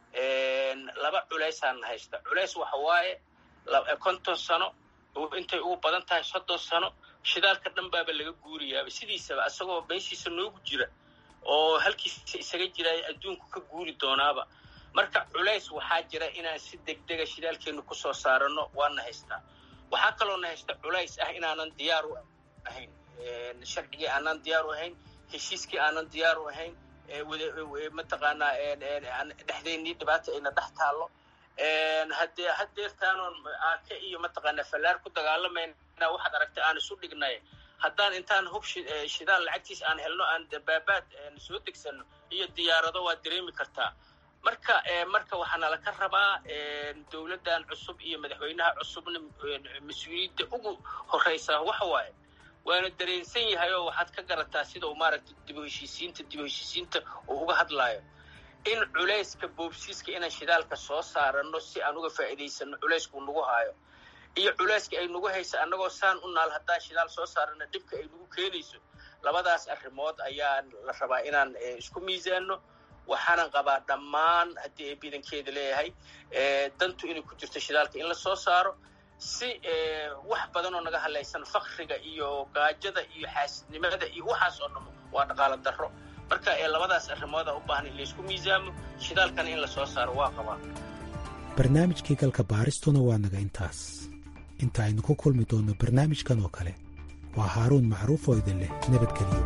laba culaysaan haysta. culays waxa waaye 50 sano intay ugu badan tahay 30 sano shidaalka dhan baaba laga guuriyaaba sidiisaba asagoo meeshiisa noogu jira oo halkiisa isaga jiraya adduunku ka guuri doonaaba. marka culays waxaa jira inaan si degdega shidaalkeenu ku soo saarano waana haystaa. waxaa kaloo na haysta culays ah inaanan diyaar u ahayn, sharcigii aanan diyaar u ahayn, heshiiskii aanan diyaar u ahayn, mataqaanaa dhexdeennii dhibaata ayna dhex taallo. hadeertaanoon aake iyo mataqaanaa fallaar ku dagaalamayna waxaad aragtay aan isu dhignay. haddaan intaan hub shidaal lacagtiis aan helno aan dabaabaad soo degsano iyo diyaarado waa dareemi kartaa. marka waxaana laka rabaa dowladdan cusub iyo madaxweynaha cusubna mas-uuliyadda ugu horreysa waxa waaye waana dareensan yahay oo waxaad ka garataa sida uu maaragtay dib u heshiisiinta uu uga hadlaayo in culayska boobsiiska inaan shidaalka soo saarano si aan uga faa'iidaysano culaysku nagu haayo iyo culayska ay nagu haysa annagoo saan u naal haddaan shidaal soo saarana dhibka ay nagu keenayso. labadaas arrimood ayaa la rabaa inaan isku miisaano. waxaanan qabaa dhammaan haddii ay bidankeeda leeyahay dantu inay ku jirto shidaalka in la soo saaro si wax badan oo naga hadlaysan fakriga iyo gaajada iyo xaasidnimada iyo waxaas oo dhamo waa dhaqaalo darro. marka labadaas arrimooda u baahan in laysku miisaamo, shidaalkana in la soo saaro waa qabaa. barnaamijkii galka baaristuna waa naga intaas. inta aynu ku kulmi doonno barnaamijkan oo kale waa haaruun macruuf oo idin leh nabadgeliyo.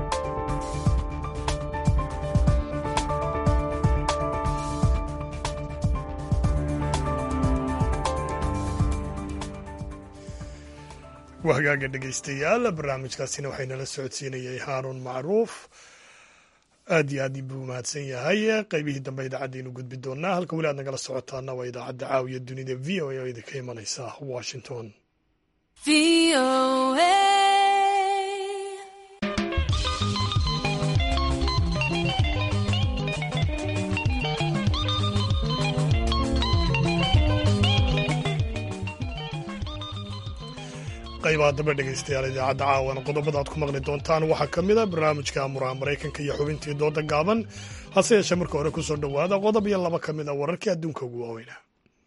wahagaaga dhegaystayaal barnaamijkaasina waxaynala socodsiinayay haaruun macruuf. aad iyo aad buu mahadsan yahay. qaybihii dambe idaacaddeenu gudbi doonaa. halka weli aad nagala socotaana waa idaacadda caawiya dunida v o a oo idinka imanaysa washington. qaybaha dambe dhegaystayaal idaacadda caawana qodobada aad ku maqli doontaan waxaa ka mid a barnaamijka amuraha maraykanka iyo xubintii dooda gaaban. hase yeeshee marka hore ku soo dhowaada qodob iyo laba ka mid a wararkii adduunka ugu waaweynaa.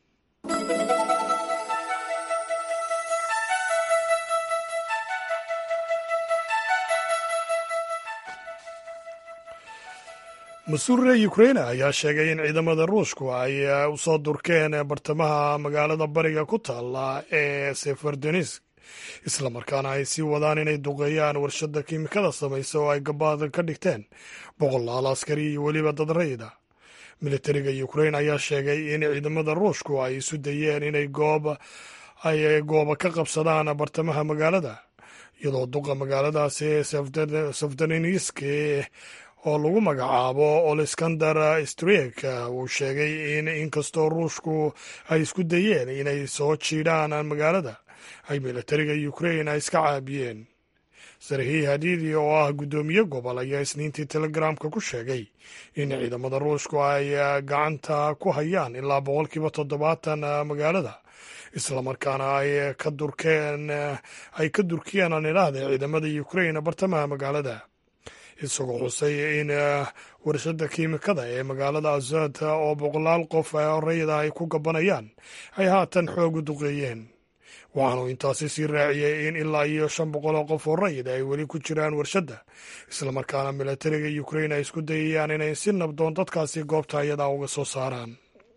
mas-uul ukraine ayaa sheegay in ciidamada ruushku ay u soo durkeen bartamaha magaalada bariga ku taalla ee seferdonesk, islamarkaana ay sii wadaan inay duqeeyaan warshadda kiimikada samaysa oo ay gabaad ka dhigteen boqolaal askari iyo weliba dad rayida. militariga ukraine ayaa sheegay in ciidamada ruushku ay isu dayeen inay gooba ka qabsadaan bartamaha magaalada, iyadoo duqa magaaladaasi ee seferdonesk oo lagu magacaabo oleksandar strek uu sheegay in inkastoo ruushku ay isku dayeen inay soo jiidhaan magaalada, ay militariga ukraine ay iska caabiyeen. sarhi hadidi oo ah guddoomiye gobol ayaa isniintii telegramka ku sheegay in ciidamada ruushku ay gacanta ku hayaan ilaa 70% magaalada, islamarkaana ay ka durkiyeen aan idhaahda ciidamada ukraine bartamaha magaalada, isagoo xusay in warshadda kiimikada ee magaalada azot oo boqolaal qof rayida ay ku gabanayaan ay haatan xoog u duqeeyeen. waxaanu intaasi sii raaciyey in ilaa iyo 500 qof oo rayid ay weli ku jiraan warshadda, islamarkaana militariga ukraine ay isku dayayaan inay si nabdoon dadkaasi goobta ayadaa uga soo saaraan.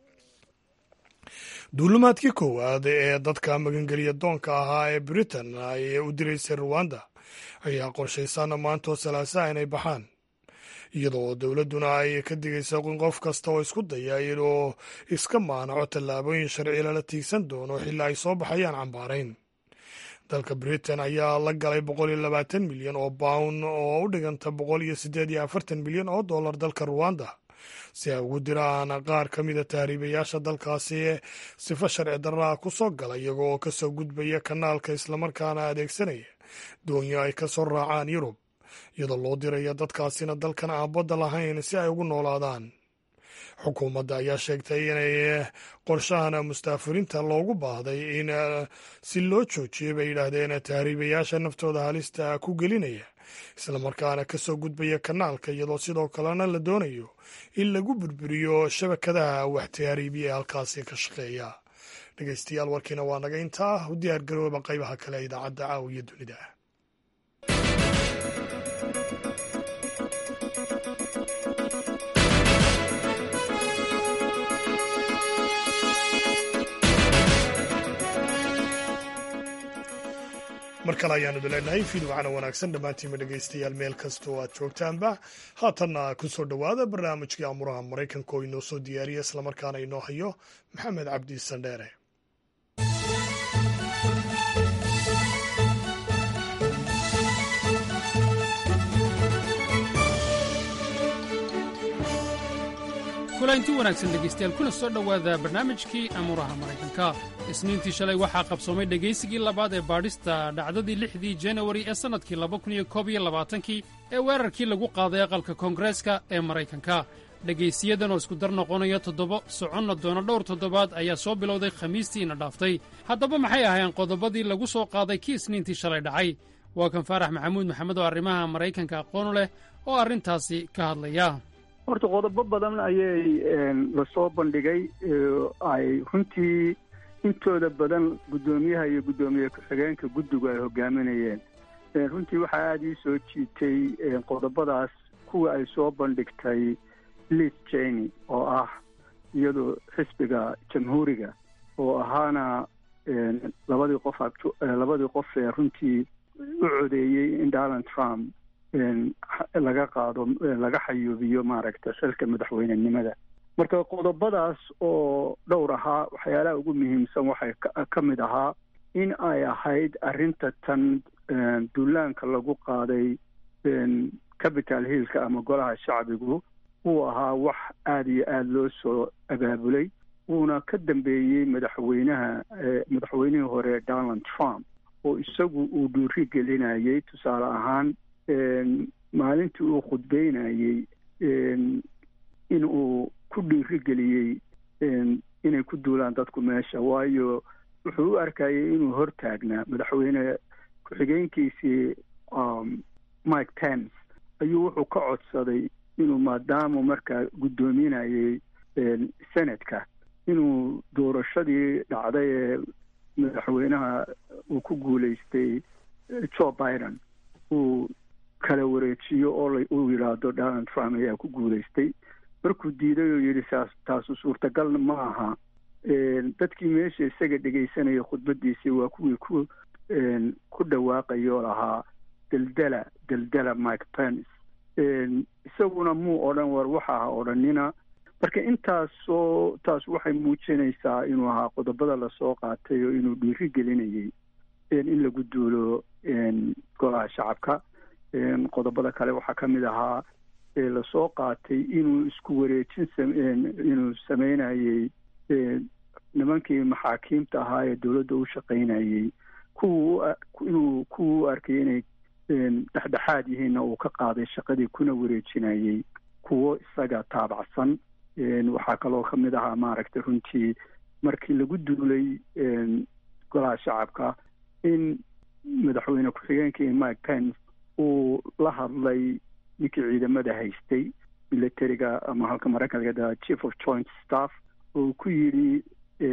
duulimaadkii koowaad ee dadka magangeliya doonka ahaa ee britain ay u diraysay ruwanda ayaa qorshaysan maantoo salaasaa inay baxaan, iyadoo dowladduna ay ka digayso in qof kasta oo isku daya inuu iska maanaco tallaabooyin sharci lala tiigsan doono xilli ay soo baxayaan cambaarayn. dalka britain ayaa la galay 120 milyan oo bawn oo u dhiganta 148 milyan oo dollar dalka ruwanda si ay ugu diraan qaar ka mida tahriibayaasha dalkaasi sifo sharci darraa ku soo gala iyagoo ka soo gudbaya kanaalka, islamarkaana adeegsanaya doonyo ay ka soo raacaan yurub, iyadoo loo diraya dadkaasina dalkan aan badda lahayn si ay ugu noolaadaan. xukuumadda ayaa sheegtay inay qorshahan mustaafurinta loogu baahday in si loo joojiyo bay yidhaahdeen tahriibayaasha naftooda halista ku gelinaya, islamarkaana ka soo gudbaya kanaalka, iyadoo sidoo kalena la doonayo in lagu burburiyo shabakadaha wax tahriibiya ee halkaasi ka shaqeeya. dhegeystayaal warkiina waa naga intaa. u diyaar garooba qaybaha kale ee idaacadda caawiya dunida. mar kale ayaanu dileenahay fiidwacana wanaagsan dhammaantiinma dhegaystayaal meel kastoo aad joogtaanba haatanna ku soo dhowaada barnaamijkii amuraha maraykanka oo inoo soo diyaariya islamarkaana inoo hayo maxamed cabdi sandheere. kulanti wanaagsan dhegaystayaal kuna soo dhowaada barnaamijkii amuuraha maraykanka. isniintii shalay waxaa qabsoomay dhegaysigii labaad ee baadhista dhacdadii 6dii janawari ee sannadkii 2021 ee weerarkii lagu qaaday aqalka koongareeska ee maraykanka. dhegaysiyadan oo isku dar noqonaya 7 soconna doona dhowr toddobaad ayaa soo bilowday khamiistiina dhaaftay. haddaba maxay ahaayeen qodobadii lagu soo qaaday kii isniintii shalay dhacay? waa kan faarax maxamuud maxamed oo arrimaha maraykanka aqoon leh oo arrintaasi ka hadlaya. horta qodobo badan ayay lasoo bandhigay ay runtii intooda badan guddoomiyaha iyo guddoomiye ku-xigeenka guddigu ay hogaaminayeen. runtii waxaa aada ii soo jiitay qodobadaas kuwa ay soo bandhigtay Liz Cheney oo ah iyadoo xisbiga jamhuuriga oo ahaana labadii qof ee runtii u codeeyey in Donald Trump laga xayuubiyo maaragta xilka madaxweynenimada. marka qodobadaas oo dhowr ahaa waxyaalaha ugu muhiimsan waxay ka mid ahaa in ay ahayd arrinta tan duulaanka lagu qaaday Capitol Hillka ama golaha shacbigu uu ahaa wax aada iyo aada loo soo abaabulay wuuna ka dambeeyey madaxweynihii hore Donald Trump oo isagu uu dhiiri gelinayay. tusaale ahaan maalintii uu khudbeynayey in uu ku dhiirigeliyey inay ku duulaan dadku meesha, waayo wuxuu u arkayay inuu hortaagnaa madaxweyne ku-xigeenkiisii Mike Pence ayuu wuxuu ka codsaday inuu maadaama markaa guddoominayay senatka inuu doorashadii dhacday ee madaxweynaha uu ku guulaystay Joe Biden uu kala wareejiyo oo uu yidhaahdo Donald Trump ayaa ku guulaystay. markuu diiday oo yidhi taasu suurtagalna ma aha. dadkii meesha isaga dhegaysanaya khudbadiisii waa kuwii ku dhawaaqayoo lahaa daldala Mike Pence. isaguna muu odhan war waxa ha odhanina. marka taas waxay muujinaysaa inuu ahaa qodobada lasoo qaatay oo inuu dhiiri gelinayay in lagu duulo golaha shacabka. qodobada kale waxaa ka mid ahaa lasoo qaatay inuu isku wareejin inuu sameynayay nimankii maxaakiimta ahaa ee dowladda u shaqaynayay inuu kuwa u arkay inay dhexdhexaad yihiinna uu ka qaaday shaqadii kuna wareejinayay kuwo isaga taabacsan. waxaa kaloo ka mid ahaa maaragtay runtii markii lagu duulay golaha shacabka in madaxweyne ku-xigeenkii Mike Pence uu la hadlay ninkii ciidamada haystay militariga ama halka maraykanka chief of joint staff oo ku yidhi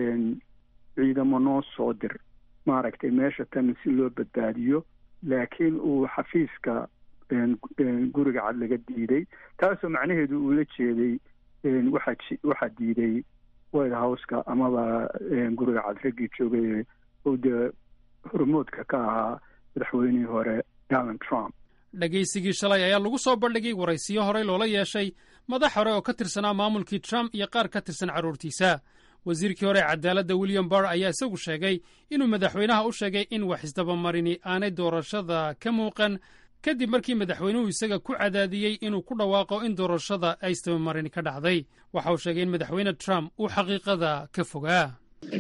ciidamo noo soo dir maaragtay meesha tan si loo badbaadiyo, laakiin uu xafiiska guriga cad laga diiday. taasoo macnaheedu uu la jeeday waxaa diiday White House-ka amaba guriga cad raggii joogay oo dee hormoodka ka ahaa madaxweynihii hore Donald Trump. dhegaysigii shalay ayaa lagu soo bandhigay waraysiyo horey loola yeeshay madax hore oo ka tirsanaa maamulkii Trump iyo qaar ka tirsan carruurtiisa. wasiirkii hore cadaaladda William Barr ayaa isagu sheegay inuu madaxweynaha u sheegay in wax isdabamarini aanay doorashada ka muuqan kadib markii madaxweynuhu isaga ku cadaadiyey inuu ku dhawaaqo in doorashada ay isdabamarini ka dhacday. waxa uu sheegay in madaxweyne Trump uu xaqiiqada ka fogaa.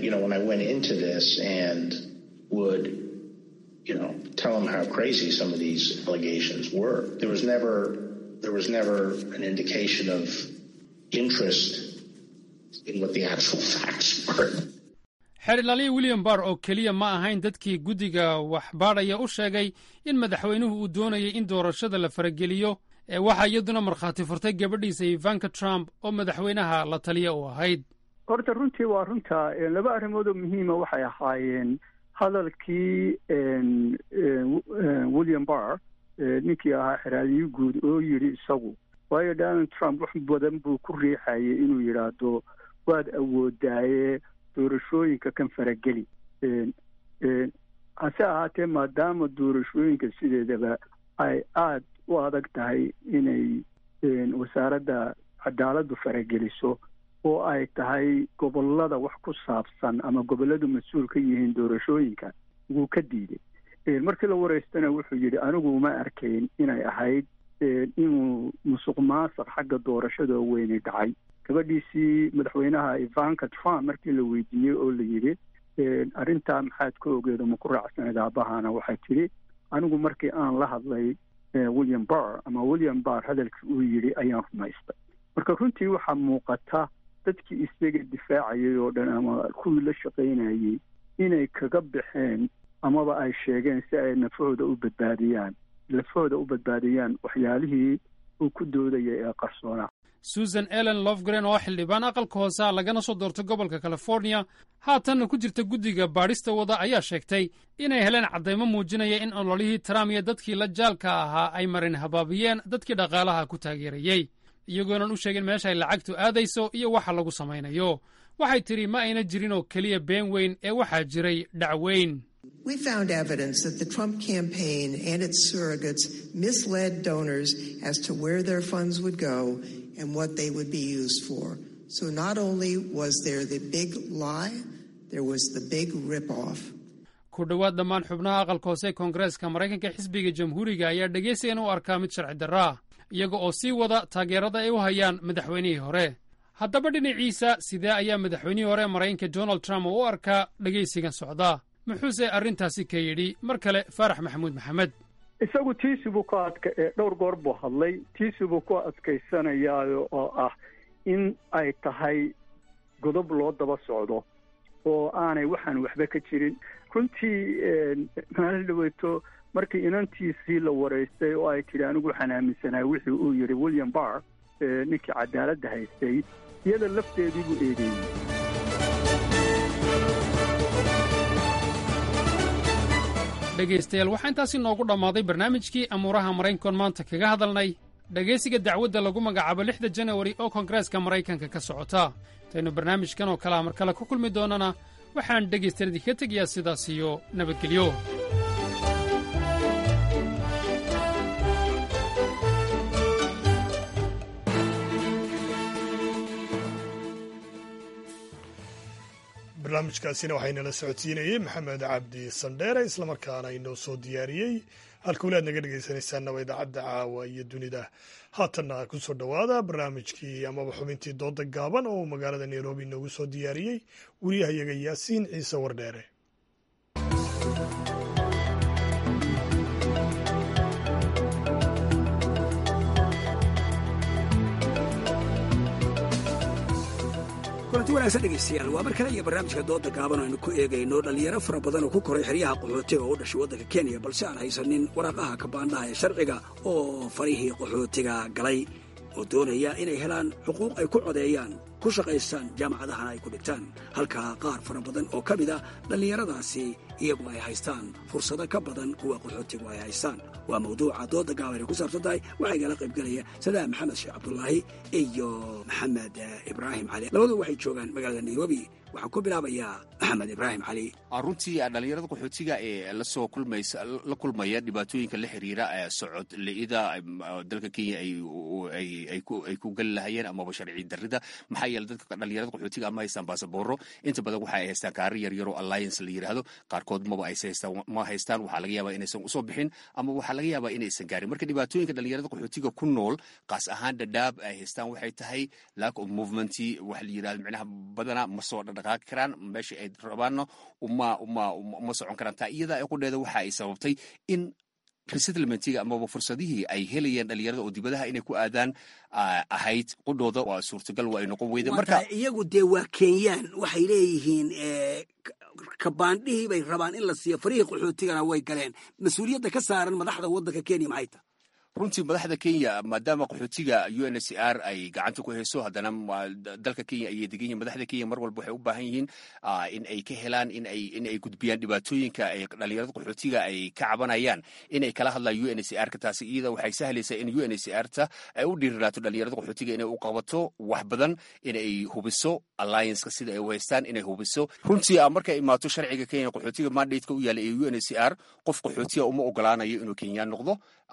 Tell them how crazy some of these allegations were. There was never an indication of interest in what the actual facts were. xeer William Barr oo keliya ma ahayn dadkii guddiga wax baadhaya u sheegay in madaxweynuhu uu doonayay in doorashada la farageliyo ee waxaa iyaduna markhaati furtay gabadhiisa Ivanka Trump oo madaxweynaha la taliya u ahayd. horta runtii waa runta laba arrimood oo muhiima waxay ahaayeen hadalkii William Barr ninkii ahaa xeraadii guud oo yidhi isagu, waayo Donald Trump wax badan buu ku riixayay inuu yidhaahdo waad awoodaaye doorashooyinka kan farageli. hase ahaatee maadaama doorashooyinka sideedaba ay aada u adag tahay inay wasaaradda cadaaladdu farageliso oo ay tahay gobollada wax ku saabsan ama gobolladu mas-uul ka yihiin doorashooyinka wuu ka diiday markii la wareystana wuxuu yidhi anigu uma arkayn inay ahayd inuu musuq maasuq xagga doorashada weyni dhacay. gabadhiisii madaxweynaha Ivanka Trump markii la weydiiyey oo la yidhi arrintaa maxaad ka ogeedo ma ku raacsaneed aabahana waxay tidhi anigu markii aan la hadlay William Barr hadalkii uu yidhi ayaan rumaystay. marka runtii waxaa muuqata dadkii isaga difaacayay oo dhan ama kuwii la shaqaynayay inay kaga baxeen amaba ay sheegeen si ay lafahooda u badbaadiyaan waxyaalihii uu ku doodayay ee qarsoonaa. Susan Ellen Lofgren oo xildhibaan aqalka hoose lagana soo doortay gobolka California haatanna ku jirta guddiga baadhista wada ayaa sheegtay inay heleen caddaymo muujinaya in ololihii Trump iyo dadkii la jaalka ahaa ay marin habaabiyeen dadkii dhaqaalaha ku taageerayey iyagoonan u sheegin meesha ay lacagtu aadayso iyo waxa lagu samaynayo. waxay tidhi ma ayna jirin oo keliya been weyn ee waxaa jiray dhac weyn. We found evidence that the Trump campaign and its surrogates misled donors as to where their funds would go and what they would be used for. So not only was there the big lie, there was the big rip-off. ku dhowaad dhammaan xubnaha aqalka hoose koongareeska maraykanka xisbiga jamhuuriga ayaa dhegaysigan u arkaa mid sharci darro ah iyaga oo sii wada taageerada ay u hayaan madaxweynihii hore. haddaba dhinaciisa sidee ayaa madaxweynihii hore maraykanka Donald Trump u arkaa dhegaysigan socda? muxuuse arrintaasi ka yidhi? mar kale Faarax Maxamuud Maxamed. isagu tiisibuu dhowr goor buu hadlay. tiisibuu ku adkaysanayaa oo ah in ay tahay godob loo daba socdo oo aanay waxaan waxba ka jirin. runtii maalin dhaweeto markii inantiisii la wareystay oo ay tidhi anigu waxaan aaminsanahay wixii uu yidhi William Barr ninkii cadaaladda haystay iyada lafteedii buu eedeeyey. dhegaystayaal waxaa intaasi noogu dhammaaday barnaamijkii amuuraha maraykankoon maanta kaga hadalnay dhegaysiga dacwadda lagu magacaabo 6 Janawari oo koongareeska maraykanka ka socota. intaynu barnaamijkan oo kalea mar kale ku kulmi doonana waxaan dhegaystayaal idinka tegayaa sidaas iyo nabadgelyo. barnaamijkaasina waxaynala socodsiinayey maxamed cabdi sandheere islamarkaana inoo soo diyaariyey halka weli aad naga dhegaysanaysaanna waa idaacadda caawa iyo dunida. haatanna ku soo dhowaada barnaamijkii amaba xubintii dooda gaaban oo magaalada nairobi inoogu soo diyaariyey wariyahayaga yaasiin ciise wardheere. kulanti wanaagsan dhegaystayaal waa mar kale iyo barnaamijka dooda gaaban oo aynu ku eegayno dhallinyaro fara badan oo ku koray xeryaha qaxootiga oo u dhashay waddanka kenya balse aan haysanin waraaqaha kabaandhaha ee sharciga oo farihii qaxootiga galay oo doonaya inay helaan xuquuq ay ku codeeyaan ku shaqaystaan jaamacadahana ay ku dhigtaan halka qaar fara badan oo ka mid a dhallinyaradaasi iyagu ay haystaan fursado ka badan kuwa qaxootigu ay haystaan. waa mawduuca dooda gaaban ay ku saabsan tahay waxaa igala qaybgelaya sadaam maxamed sheekh cabdulaahi iyo maxamed ibraahim cali labadu waxay joogaan magaalada nairobi. waxaan ku bilaabayaa maxamed ibraahim cali. runtii dhallinyarada qaxootiga ee la kulmaya dhibaatooyinka la xiriira socod li'ida dalka kenya ay ku gali lahayeen amaba sharci darrida. maxaa yeele dadka dhallinyarada qaxootiga ama haystaan baasabooro inta badan waxa ay haystaan kaari yaryaro alliance la yidhaahdo qaarkood ma haystaan waxaa laga yaabaa inaysan usoo bixin ama waxaa laga yaabaa inaysan gaarin. marka dhibaatooyinka dhallinyarada qaxootiga ku nool qaas ahaan dhadhaab ay haystaan waxay tahay lack of movement waxa la yidhahdo micnaha badana ma soo dhaqaaqi karaan meesha ay rabaanna uma socon karaan. taa iyada ay qudheeda waxa ay sababtay in resettlementiga amaba fursadihii ay helayeen dhallinyarada oo dibadaha inay ku aadaan ahayd qudhooda waa suurtagal waa ay noqon weyda. marka iyagu dee waa kenyaan waxay leeyihiin kabaandhihii bay rabaan in la siiyo farihii qaxootigana way galeen. mas-uuliyadda ka saaran madaxda waddanka kenya maxay tahay? runtii madaxda kenya maadaama qaxootiga UNHCR ay gacanta ku hayso haddana dalka kenya ayay degan yihiin madaxda kenya mar walba waxay u baahan yihiin in ay ka helaan in ay gudbiyaan dhibaatooyinka ay dhalinyarada qaxootiga ay ka cabanayaan inay kala hadlaan UNHCR ka taasi iyada waxay sahlaysaa in UNHCR ta ay u dhiirilaato dhalinyarada qaxootiga inay u qabato wax badan inay hubiso alliance-ka sida ay u haystaan inay hubiso runtii markay imaato sharciga kenya qaxootiga mandate-ka u yaala ee UNHCR qof qaxootiga uma ogolaanayo inuu kenyaan noqdo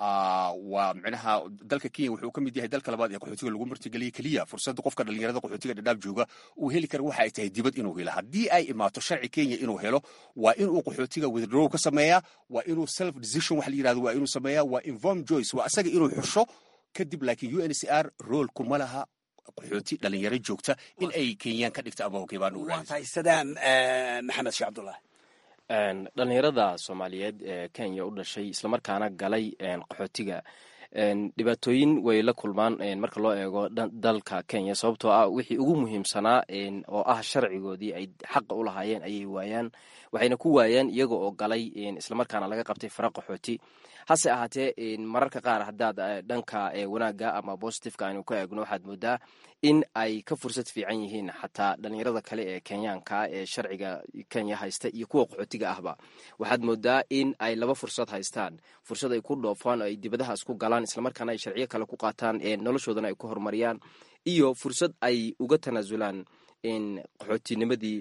waa micnaha dalka kenya wuxuu ka mid yahay dalka labaad ee qaxootiga lagu martigeliyay keliya fursadda qofka dhalinyarada qaxootiga dhadhaab jooga uu heli kara waxa ay tahay dibad inuu helo haddii ay imaato sharci kenya inuu helo waa inuu qaxootiga withdraw ka sameeyaa waa inuu self decision wax la yidhahdo waa inuu sameeyaa waa informed choice waa asaga inuu xusho kadib laakiin UNHCR role kuma laha qaxooti dhalinyaro joogta in ay kenyaan ka dhigta ama hokebaan u waa tahay sadaam maxamed sheekh cabdullah dhalinyarada soomaaliyeed ee kenya u dhashay islamarkaana galay qaxootiga dhibaatooyin way la kulmaan marka loo eego dalka kenya sababtoo ah wixii ugu muhiimsanaa oo ah sharcigoodii ay xaqa u lahaayeen ayay waayaan waxayna ku waayaan iyaga oo galay islamarkaana laga qabtay fara qaxooti hase ahaatee mararka qaar haddaad dhanka wanaagga ama positiveka aynu ka eegno waxaad moodaa in ay ka fursad fiican yihiin xataa dhalinyarada kale ee kenyaanka ee sharciga kenya haysta iyo kuwa qaxootiga ahba waxaad moodaa in ay laba fursad haystaan fursad ay ku dhoofaan oo ay dibadahaas ku galaan islamarkaana ay sharciyo kale ku qaataan noloshoodana ay ku horumariyaan iyo fursad ay uga tanaasulaan qaxootinimadii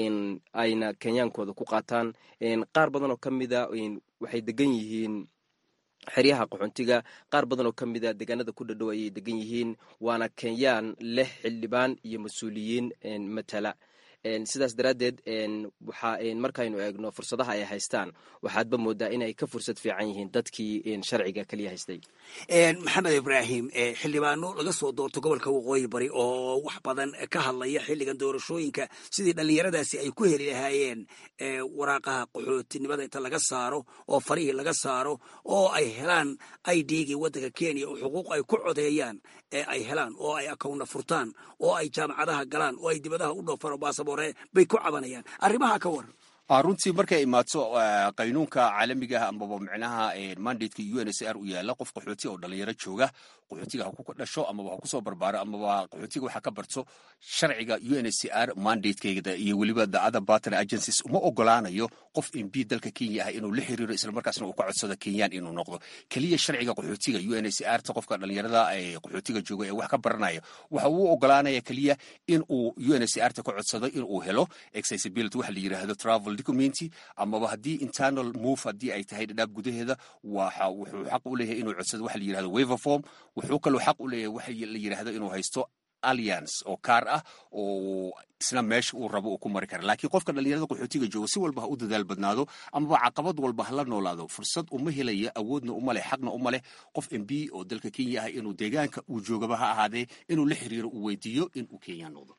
ayna kenyaankooda ku qaataan qaar badan oo ka mida waxay degan yihiin xeryaha qaxoontiga qaar badan oo ka mida deegaanada ku dhadhow ayay degan yihiin waana kenyaan leh xildhibaan iyo mas-uuliyiin matala sidaas daraaddeed waxa markaynu eegno fursadaha ay haystaan waxaadba moodaa inay ka fursad fiican yihiin dadkii sharciga kaliya haystay maxamed ibraahim xildhibaano laga soo doorto gobolka waqooyi bari oo wax badan ka hadlaya xilligan doorashooyinka sidii dhalinyaradaasi ay ku heli lahaayeen waraaqaha qaxootinimada inta laga saaro oo farihii laga saaro oo ay helaan idgii waddanka kenya oo xuquuq ay ku codeeyaan ay helaan oo ay akawna furtaan oo ay jaamacadaha galaan oo ay dibadaha u dhoofaan oo baasabore bay ku cabanayaan arrimaha ka waran runtii markay imaato qaynuunka caalamiga ah amaba micnaha mandateka UNHCR u yaala qof qaxooti oo dhalinyaro jooga qaxootiga ha ku dhasho amaba ha kusoo barbaaro amaba qaxootiga waxa ka barto sharciga UNHCR mandatekeeda iyo weliba the other partner agencies uma ogolaanayo qof MP dalka Kenya ah inuu la xiriiro isla markaasna uu ka codsado Kenyan inuu noqdo kaliya sharciga qaxootiga UNHCR ta qofka dhalinyarada ay qaxootiga jooga ee wax ka baranayo waxa uu ogolaanaya kaliya in uu UNHCR ta ka codsado in uu helo accessibility waxa la yiraahdo travel documenti amaba haddii internal move haddii ay tahay dhadhaab gudaheeda wuxuu xaq u leeyahay inuu codsado waxa la yiraahdo waiver form wuxuu kaloo xaq u leeyahay waxa la yiraahdo inuu haysto alliance oo kaar ah oo isna meesha uu rabo uu ku mari kara laakiin qofka dhalinyarada qaxootiga jooga si walba ha u dadaal badnaado amaba caqabad walba ha la noolaado fursad uma helaya awoodna uma leh xaqna uma leh qof MP oo dalka Kenya ah inuu deegaanka uu joogaba ha ahaadee inuu la xiriiro uu weydiiyo inuu Kenya noqdo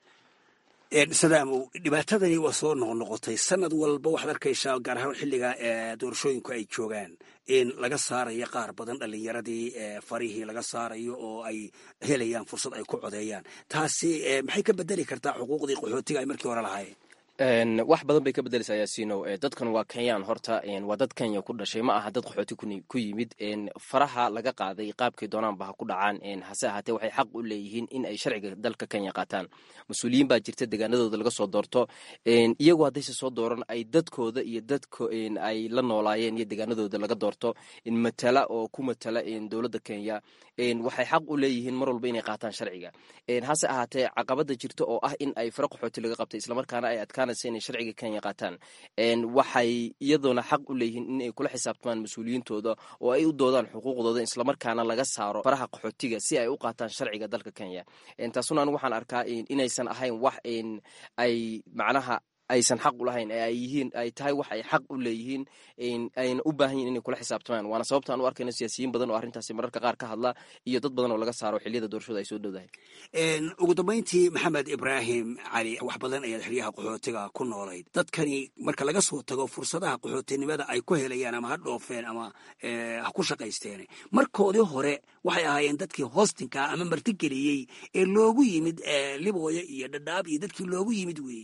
sadaamow dhibaatadani waa soo noqnoqotay sanad walba waxaad arkaysaa gaar ahaan xilliga doorashooyinku ay joogaan in laga saarayo qaar badan dhalinyaradii farihii laga saarayo oo ay helayaan fursad ay ku codeeyaan taasi maxay ka bedeli kartaa xuquuqdii qaxootiga ay markii hore lahaayeen wax badan bay ka bedelaysaa yaasiino dadkan waa kenyaan horta waa dad kenya ku dhashay ma aha dad qaxooti ku yimid faraha laga qaaday qaabkay doonaanba ha ku dhacaan hase ahaatee waxay xaq u leeyihiin in ay sharciga dalka kenya qaataan mas-uuliyiin baa jirta deegaanadooda laga soo doorto iyagoo haddayse soo dooran ay dadkooda iyo dadka ay la noolaayeen iyo deegaanadooda laga doorto matala oo ku matala dowladda kenya waxay xaq u leeyihiin mar walba inay qaataan sharciga hase ahaatee caqabada jirta oo ah in ay fara qaxooti laga qabtay islamarkaana ay adkaan inay sharciga kenya qaataan waxay iyadoona xaq u leeyihiin in ay kula xisaabtamaan mas-uuliyiintooda oo ay u doodaan xuquuqdooda islamarkaana laga saaro faraha qaxootiga si ay u qaataan sharciga dalka kenya taasuna anigu waxaan arkaa inaysan ahayn wax ay macnaha aysan xaq u lahayn ay tahay wax ay xaq u leeyihiin ayna u baahan yihin inay kula xisaabtamaan waana sababta aan u arkayno siyaasiyiin badan oo arrintaasi mararka qaar ka hadla iyo dad badan oo laga saaro xilliyada doorashada ay soo dhowdahay ugu dambayntii maxamed ibraahim cali wax badan ayaad xeryaha qaxootiga ku noolayd dadkani marka laga soo tago fursadaha qaxootinimada ay ku helayaan ama ha dhoofeen ama ha ku shaqaysteen markoodii hore waxay ahaayeen dadkii hostinka ama martigeliyey ee loogu yimid libooyo iyo dhadhaab iyo dadkii loogu yimid weeye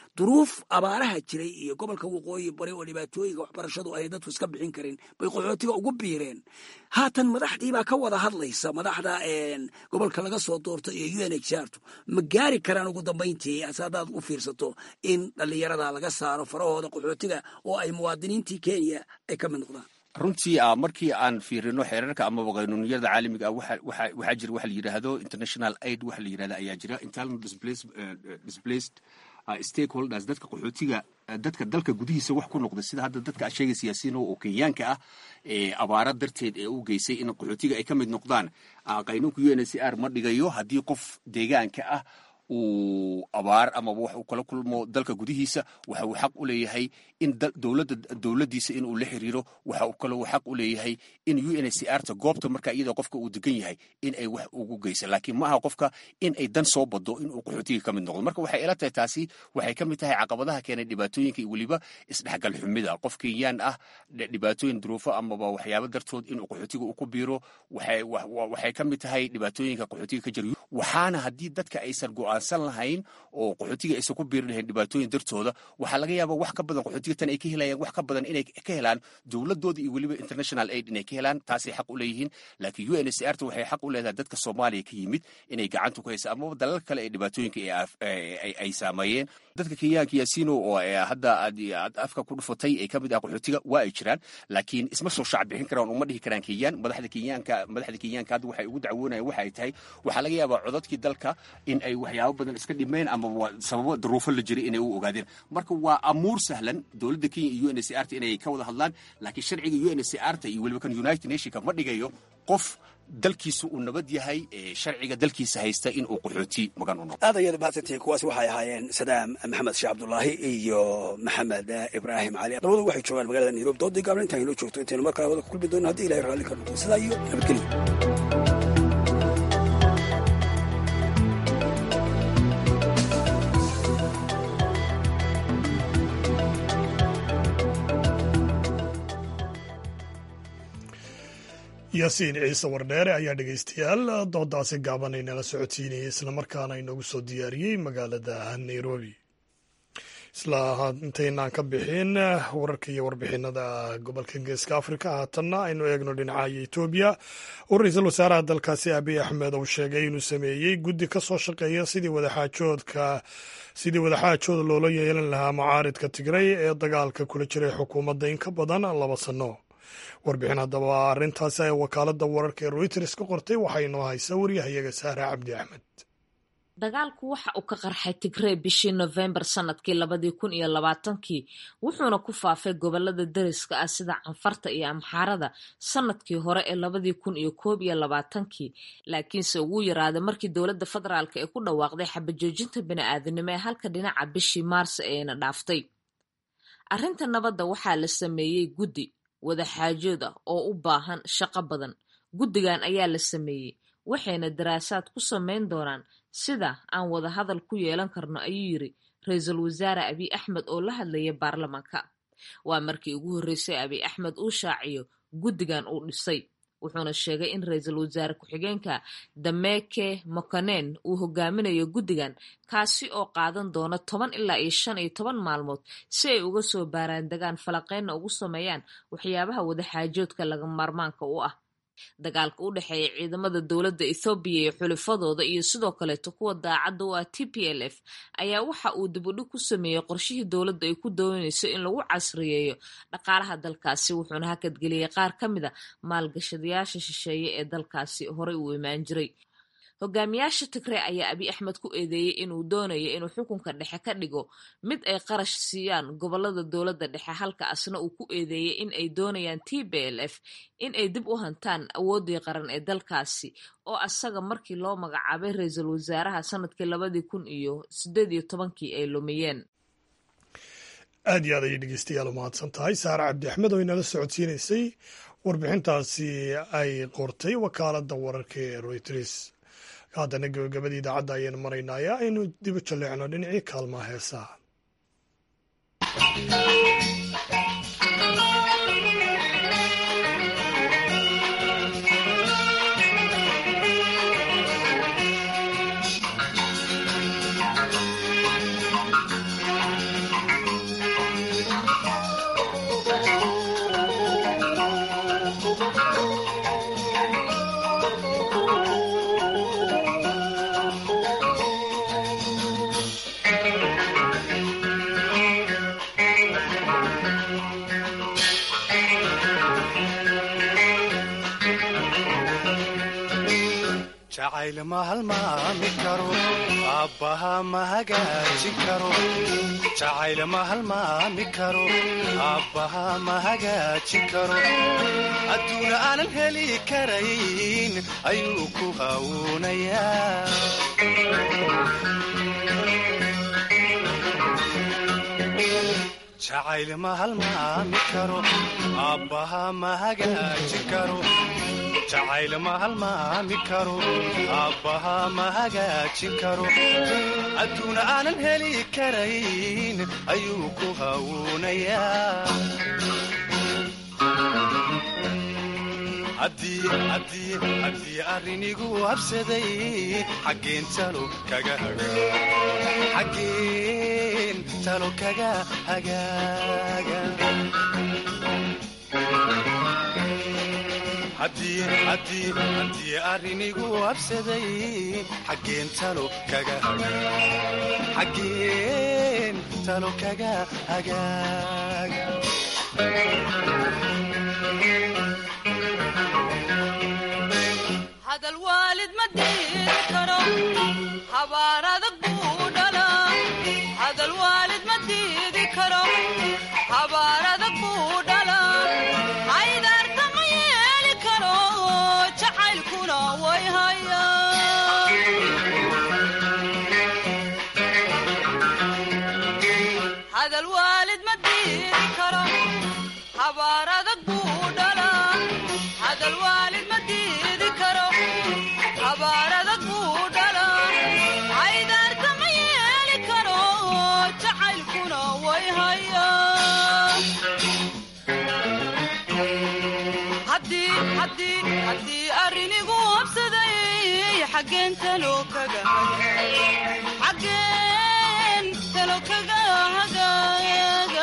duruuf abaaraha jiray iyo gobolka waqooyi bari oo dhibaatooyinka waxbarashadu ay dadku iska bixin karin bay qaxootiga ugu biireen. haatan madaxdii baa ka wada hadlaysa, madaxda gobolka laga soo doorto iyo UNHCR ma gaari karaan ugu dambayntii hadaad u fiirsato in dhallinyarada laga saaro farahooda qaxootiga oo ay muwaadiniintii Kenya ay ka mid noqdaan. runtii markii aan fiirino xeerarka amaba qanuuniyada caalamiga waxaa jira waxa la yidhaahdo international aid waxa la yidhahda ayaa jira internal displaced stakeholders dadka qaxootiga dadka dalka gudihiisa wax ku noqda sida hadda dadka sheegay siyaasiyiin oo Kenyaanka ah abaara darteed ee u geysay in qaxootiga ay ka mid noqdaan qanuunka UNHCR ma dhigayo haddii qof deegaanka ah uu abaar ama wax uu kala kulmo dalka gudihiisa waxa uu xaq u leeyahay in dowladdiisa inuu la xiriiro, waxa uu kaloo xaq u leeyahay in UNHCR goobta marka iyada qofka uu degan yahay in ay wax ugu geysa, laakiin ma aha qofka in ay dan soo bado in uu qaxootiga ka mid noqdo. marka waxay ila tahay taasi waxay ka mid tahay caqabadaha keenay dhibaatooyinka iyo weliba isdhexgal xumida. qof Kenyaan ah dhibaatooyin duruufo amaba waxyaabo dartood inuu qaxootiga u ku biiro waxay ka mid tahay dhibaatooyinka qaxootiga ka jira. waxaana haddii dadka aysan go'aansan lahayn oo qaxootiga aysan ku biiri lahayn dhibaatooyin dartooda waxaa laga yaabaa wax ka badan qaxootiga tan ay ka helayaan wax ka badan inay ka helaan dowladooda iyo weliba international aid inay ka helaan. taasay xaq u leeyihiin, laakiin UNHCR waxay xaq u leedahay dadka Soomaaliya ka yimid inay gacanta ku haysa amaba dalal kale ee dhibaatooyinka ay saameeyeen. dadka Kenyaanka Yaasiino oo hadda aad afka ku dhufatay ee ka mid ah qaxootiga waa ay jiraan, laakiin isma soo shaac bixin karaan uma dhihi karaan Kenyaan. madaxda Kenyaanka hadda waxay ugu dacwoonayaan waxa ay tahay waxaa laga yaabaa codadkii dalka in ay waxyaabo badan iska dhimeen ama sababo duruufo la jiray inay u ogaadeen. marka waa amuur sahlan dowladda Kenya iyo UNHCR inay ka wada hadlaan, laakiin sharciga UNHCR iyo weliba kan United Nations ma dhigayo qof dalkiisa uu nabad yahay sharciga dalkiisa haysta in uu qaxooti magan u noqdo. aad ayay mahadsantihiin. kuwaas waxay ahaayeen Sadaam Maxamed Sheekh Cabdullaahi iyo Maxamed Ibraahim Cali. labadu waxay joogaan magaalada Nairobi. doodii gaabna intaan inoo joogto intaynu markaa wada kulmi doono haddii Ilaahay raalli ka noqdo. sidaa iyo nabadgelyo. yaasiin ciise wardheere ayaa dhegaystayaal doodaasi gaaban aynala socodsiinayay islamarkaana inoogu soo diyaariyey magaalada Nairobi. isla intaynaan ka bixin wararka iyo warbixinada gobolka geeska Afrika, haatanna aynu eegno dhinaca Etoobiya. ra-iisul wasaaraha dalkaasi Abiy Axmed uu sheegay inuu sameeyey guddi ka soo shaqeeya sidii wadaxaajood loola yeelan lahaa mucaaridka Tigray ee dagaalka kula jiray xukuumadda in ka badan 2 sano. warbixin haddaba arrintaasi ay wakaaladda wararka ee Reuters ka qortay waxaa inoo haysa waryahayaga Sahra Cabdi Axmed. dagaalku waxa uu ka qarxay Tigray bishii November sanadkii 2020 wuxuuna ku faafay gobolada dariska ah sida Canfarta iyo Amxaarada sanadkii hore ee 2021 laakiinse ugu yaraaday markii dowladda federaalka ay ku dhawaaqday xabajoojinta bini'aadanimo ee halka dhinaca bishii Maars ayna dhaaftay. arrinta nabadda waxaa la sameeyey guddi wadaxaajood ah oo u baahan shaqo badan. guddigan ayaa la sameeyey waxayna daraasaad ku sameyn doonaan sida aan wada hadal ku yeelan karno, ayuu yiri ra-iisul wasaare Abiy Axmed oo la hadlaya baarlamaanka. waa markii ugu horreysay Abiy Axmed uu shaaciyo guddigan uu dhisay, wuxuuna sheegay in ra-iisul wasaare ku-xigeenka Dameke Mokonen uu hogaaminayo guddigan kaasi oo qaadan doona 10 ilaa 15 maalmood si ay uga soo baaraandegaan falaqeynna ugu sameeyaan waxyaabaha wadaxaajoodka laga maarmaanka u ah. dagaalka u dhexeeya ciidamada dowladda Ethiopia iyo xulafadooda iyo sidoo kaleeto kuwa daacadda u ah TPLF ayaa waxa uu dib u dhig ku sameeyey qorshihii dowladda ay ku doonayso in lagu casriyeeyo dhaqaalaha dalkaasi, wuxuuna hakadgeliyey qaar ka mid a maalgashadayaasha shisheeye ee dalkaasi horey u imaan jiray. hogaamiyaasha Tigray ayaa Abiy Axmed ku eedeeyey inuu doonayo inuu xukunka dhexe ka dhigo mid ay qarash siiyaan gobolada dowladda dhexe, halka asna uu ku eedeeyey in ay doonayaan TPLF in ay dib u hantaan awoodii qaran ee dalkaasi oo asaga markii loo magacaabay ra-iisul wasaaraha sanadkii 2018 ay lumiyeen. aad iyo aad ayay dhegeystayaal u mahadsan tahay Sahra Cabdi Axmed oo inala socodsiinaysay warbixintaasi ay qortay wakaaladda wararka ee Reuters. haddana gabagabadii idaacadda ayaynu maraynaya aynu dib u jaleecno dhinacii kaalmaha heesaha. jacayl ma halmaami karo aabbaha ma hagaajin karo jacayl ma halmaami karo aabbaha ma hagaajin karo adduuna aanan heli karayn ayuu ku hawuunayaa jacayl ma halmaami karo aabbaha ma hagaajin karo jacayl ma halmaami karo aabbaha ma hagaajin karo adduuna aanan heli karayn ayuu ku hawuunayaa haddii arrinigu habsaday xaggeen talo kaga xaggeen talo kaga hagaaga haddii arrinigu habsaday xaggeen talo kaga xaggeen talo kaga hagaaga hadal waalid ma diidi karo habaar adag buu dhalaa hadal waalid ma diidi karo habaar adag buu dhalaa haydaarta ma yeeli karo jacaylkuna way hayaa hadal waalid ma diidi karo habaar adag buu dhalaa hadal waalid ma diidi karo habaar adag buu dhalaa haydaarta ma yeeli karo jacaylkuna way hayaa haddii arrinigu habsaday xaggeen talo kaga xaggeen talo kaga hagaaga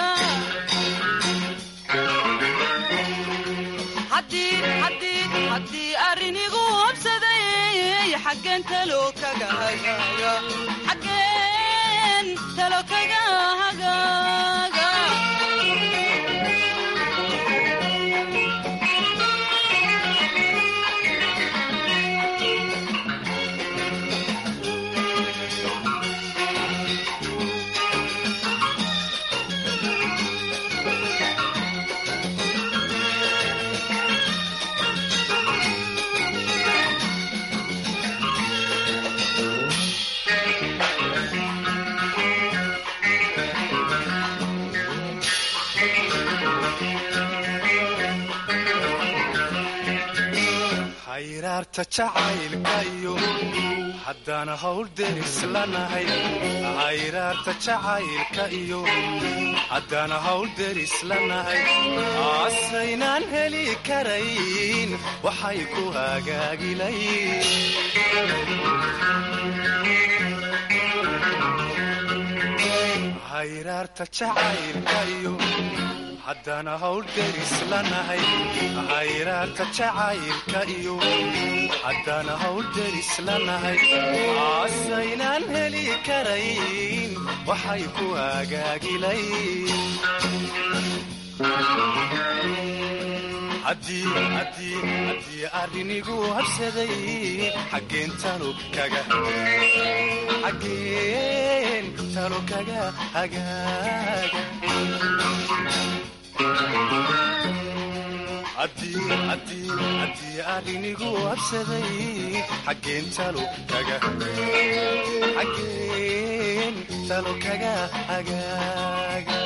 haddii arrinigu habsaday xaggeen talo kaga hagaaga xaggeen talo kaga hagaaga hayraarta jacaylkayo haddaan hawl deris lanahay hayraarta jacaylka iyo haddaan hawl deris lanahay asaynaan heli karayn waxay ku hagaagilayn hayraarta jacaylka iyo haddaan hawl deris lanahay hayraarta jacaylka iyo haddaan hawl deris lanahay asaynaan heli karayn waxay ku hagaagilayn haddii arrinigu habsaday xaggeen talo kaga xaggeen talo kaga hagaaga haddii arrinigu habsaday xaggeen talo kaga xaggeen talo kaga hagaaga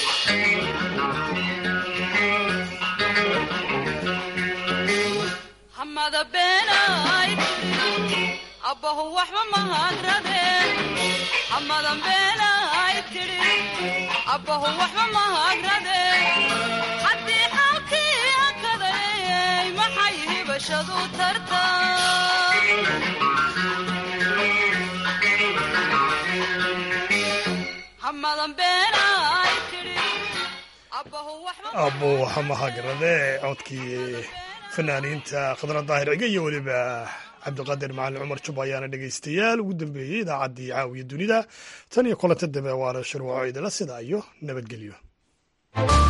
hamada beenay abbahu waxba mahagradeen hamadan beenay tidhi abbahu waxba mahagradeen haddii xaalkii akaday maxay hibashadu tarta hamadan beenay tidhi abbo waxa mahagradee codkii fanaaniinta khadra daahir ciga iyo weliba cabdiqaadir macalin cumar jub ayaana dhegaystayaal ugu dambeeyey idaacaddii caawiya dunida tan iyo kulanta dambe waana shirwaco idila sida iyo nabadgelyo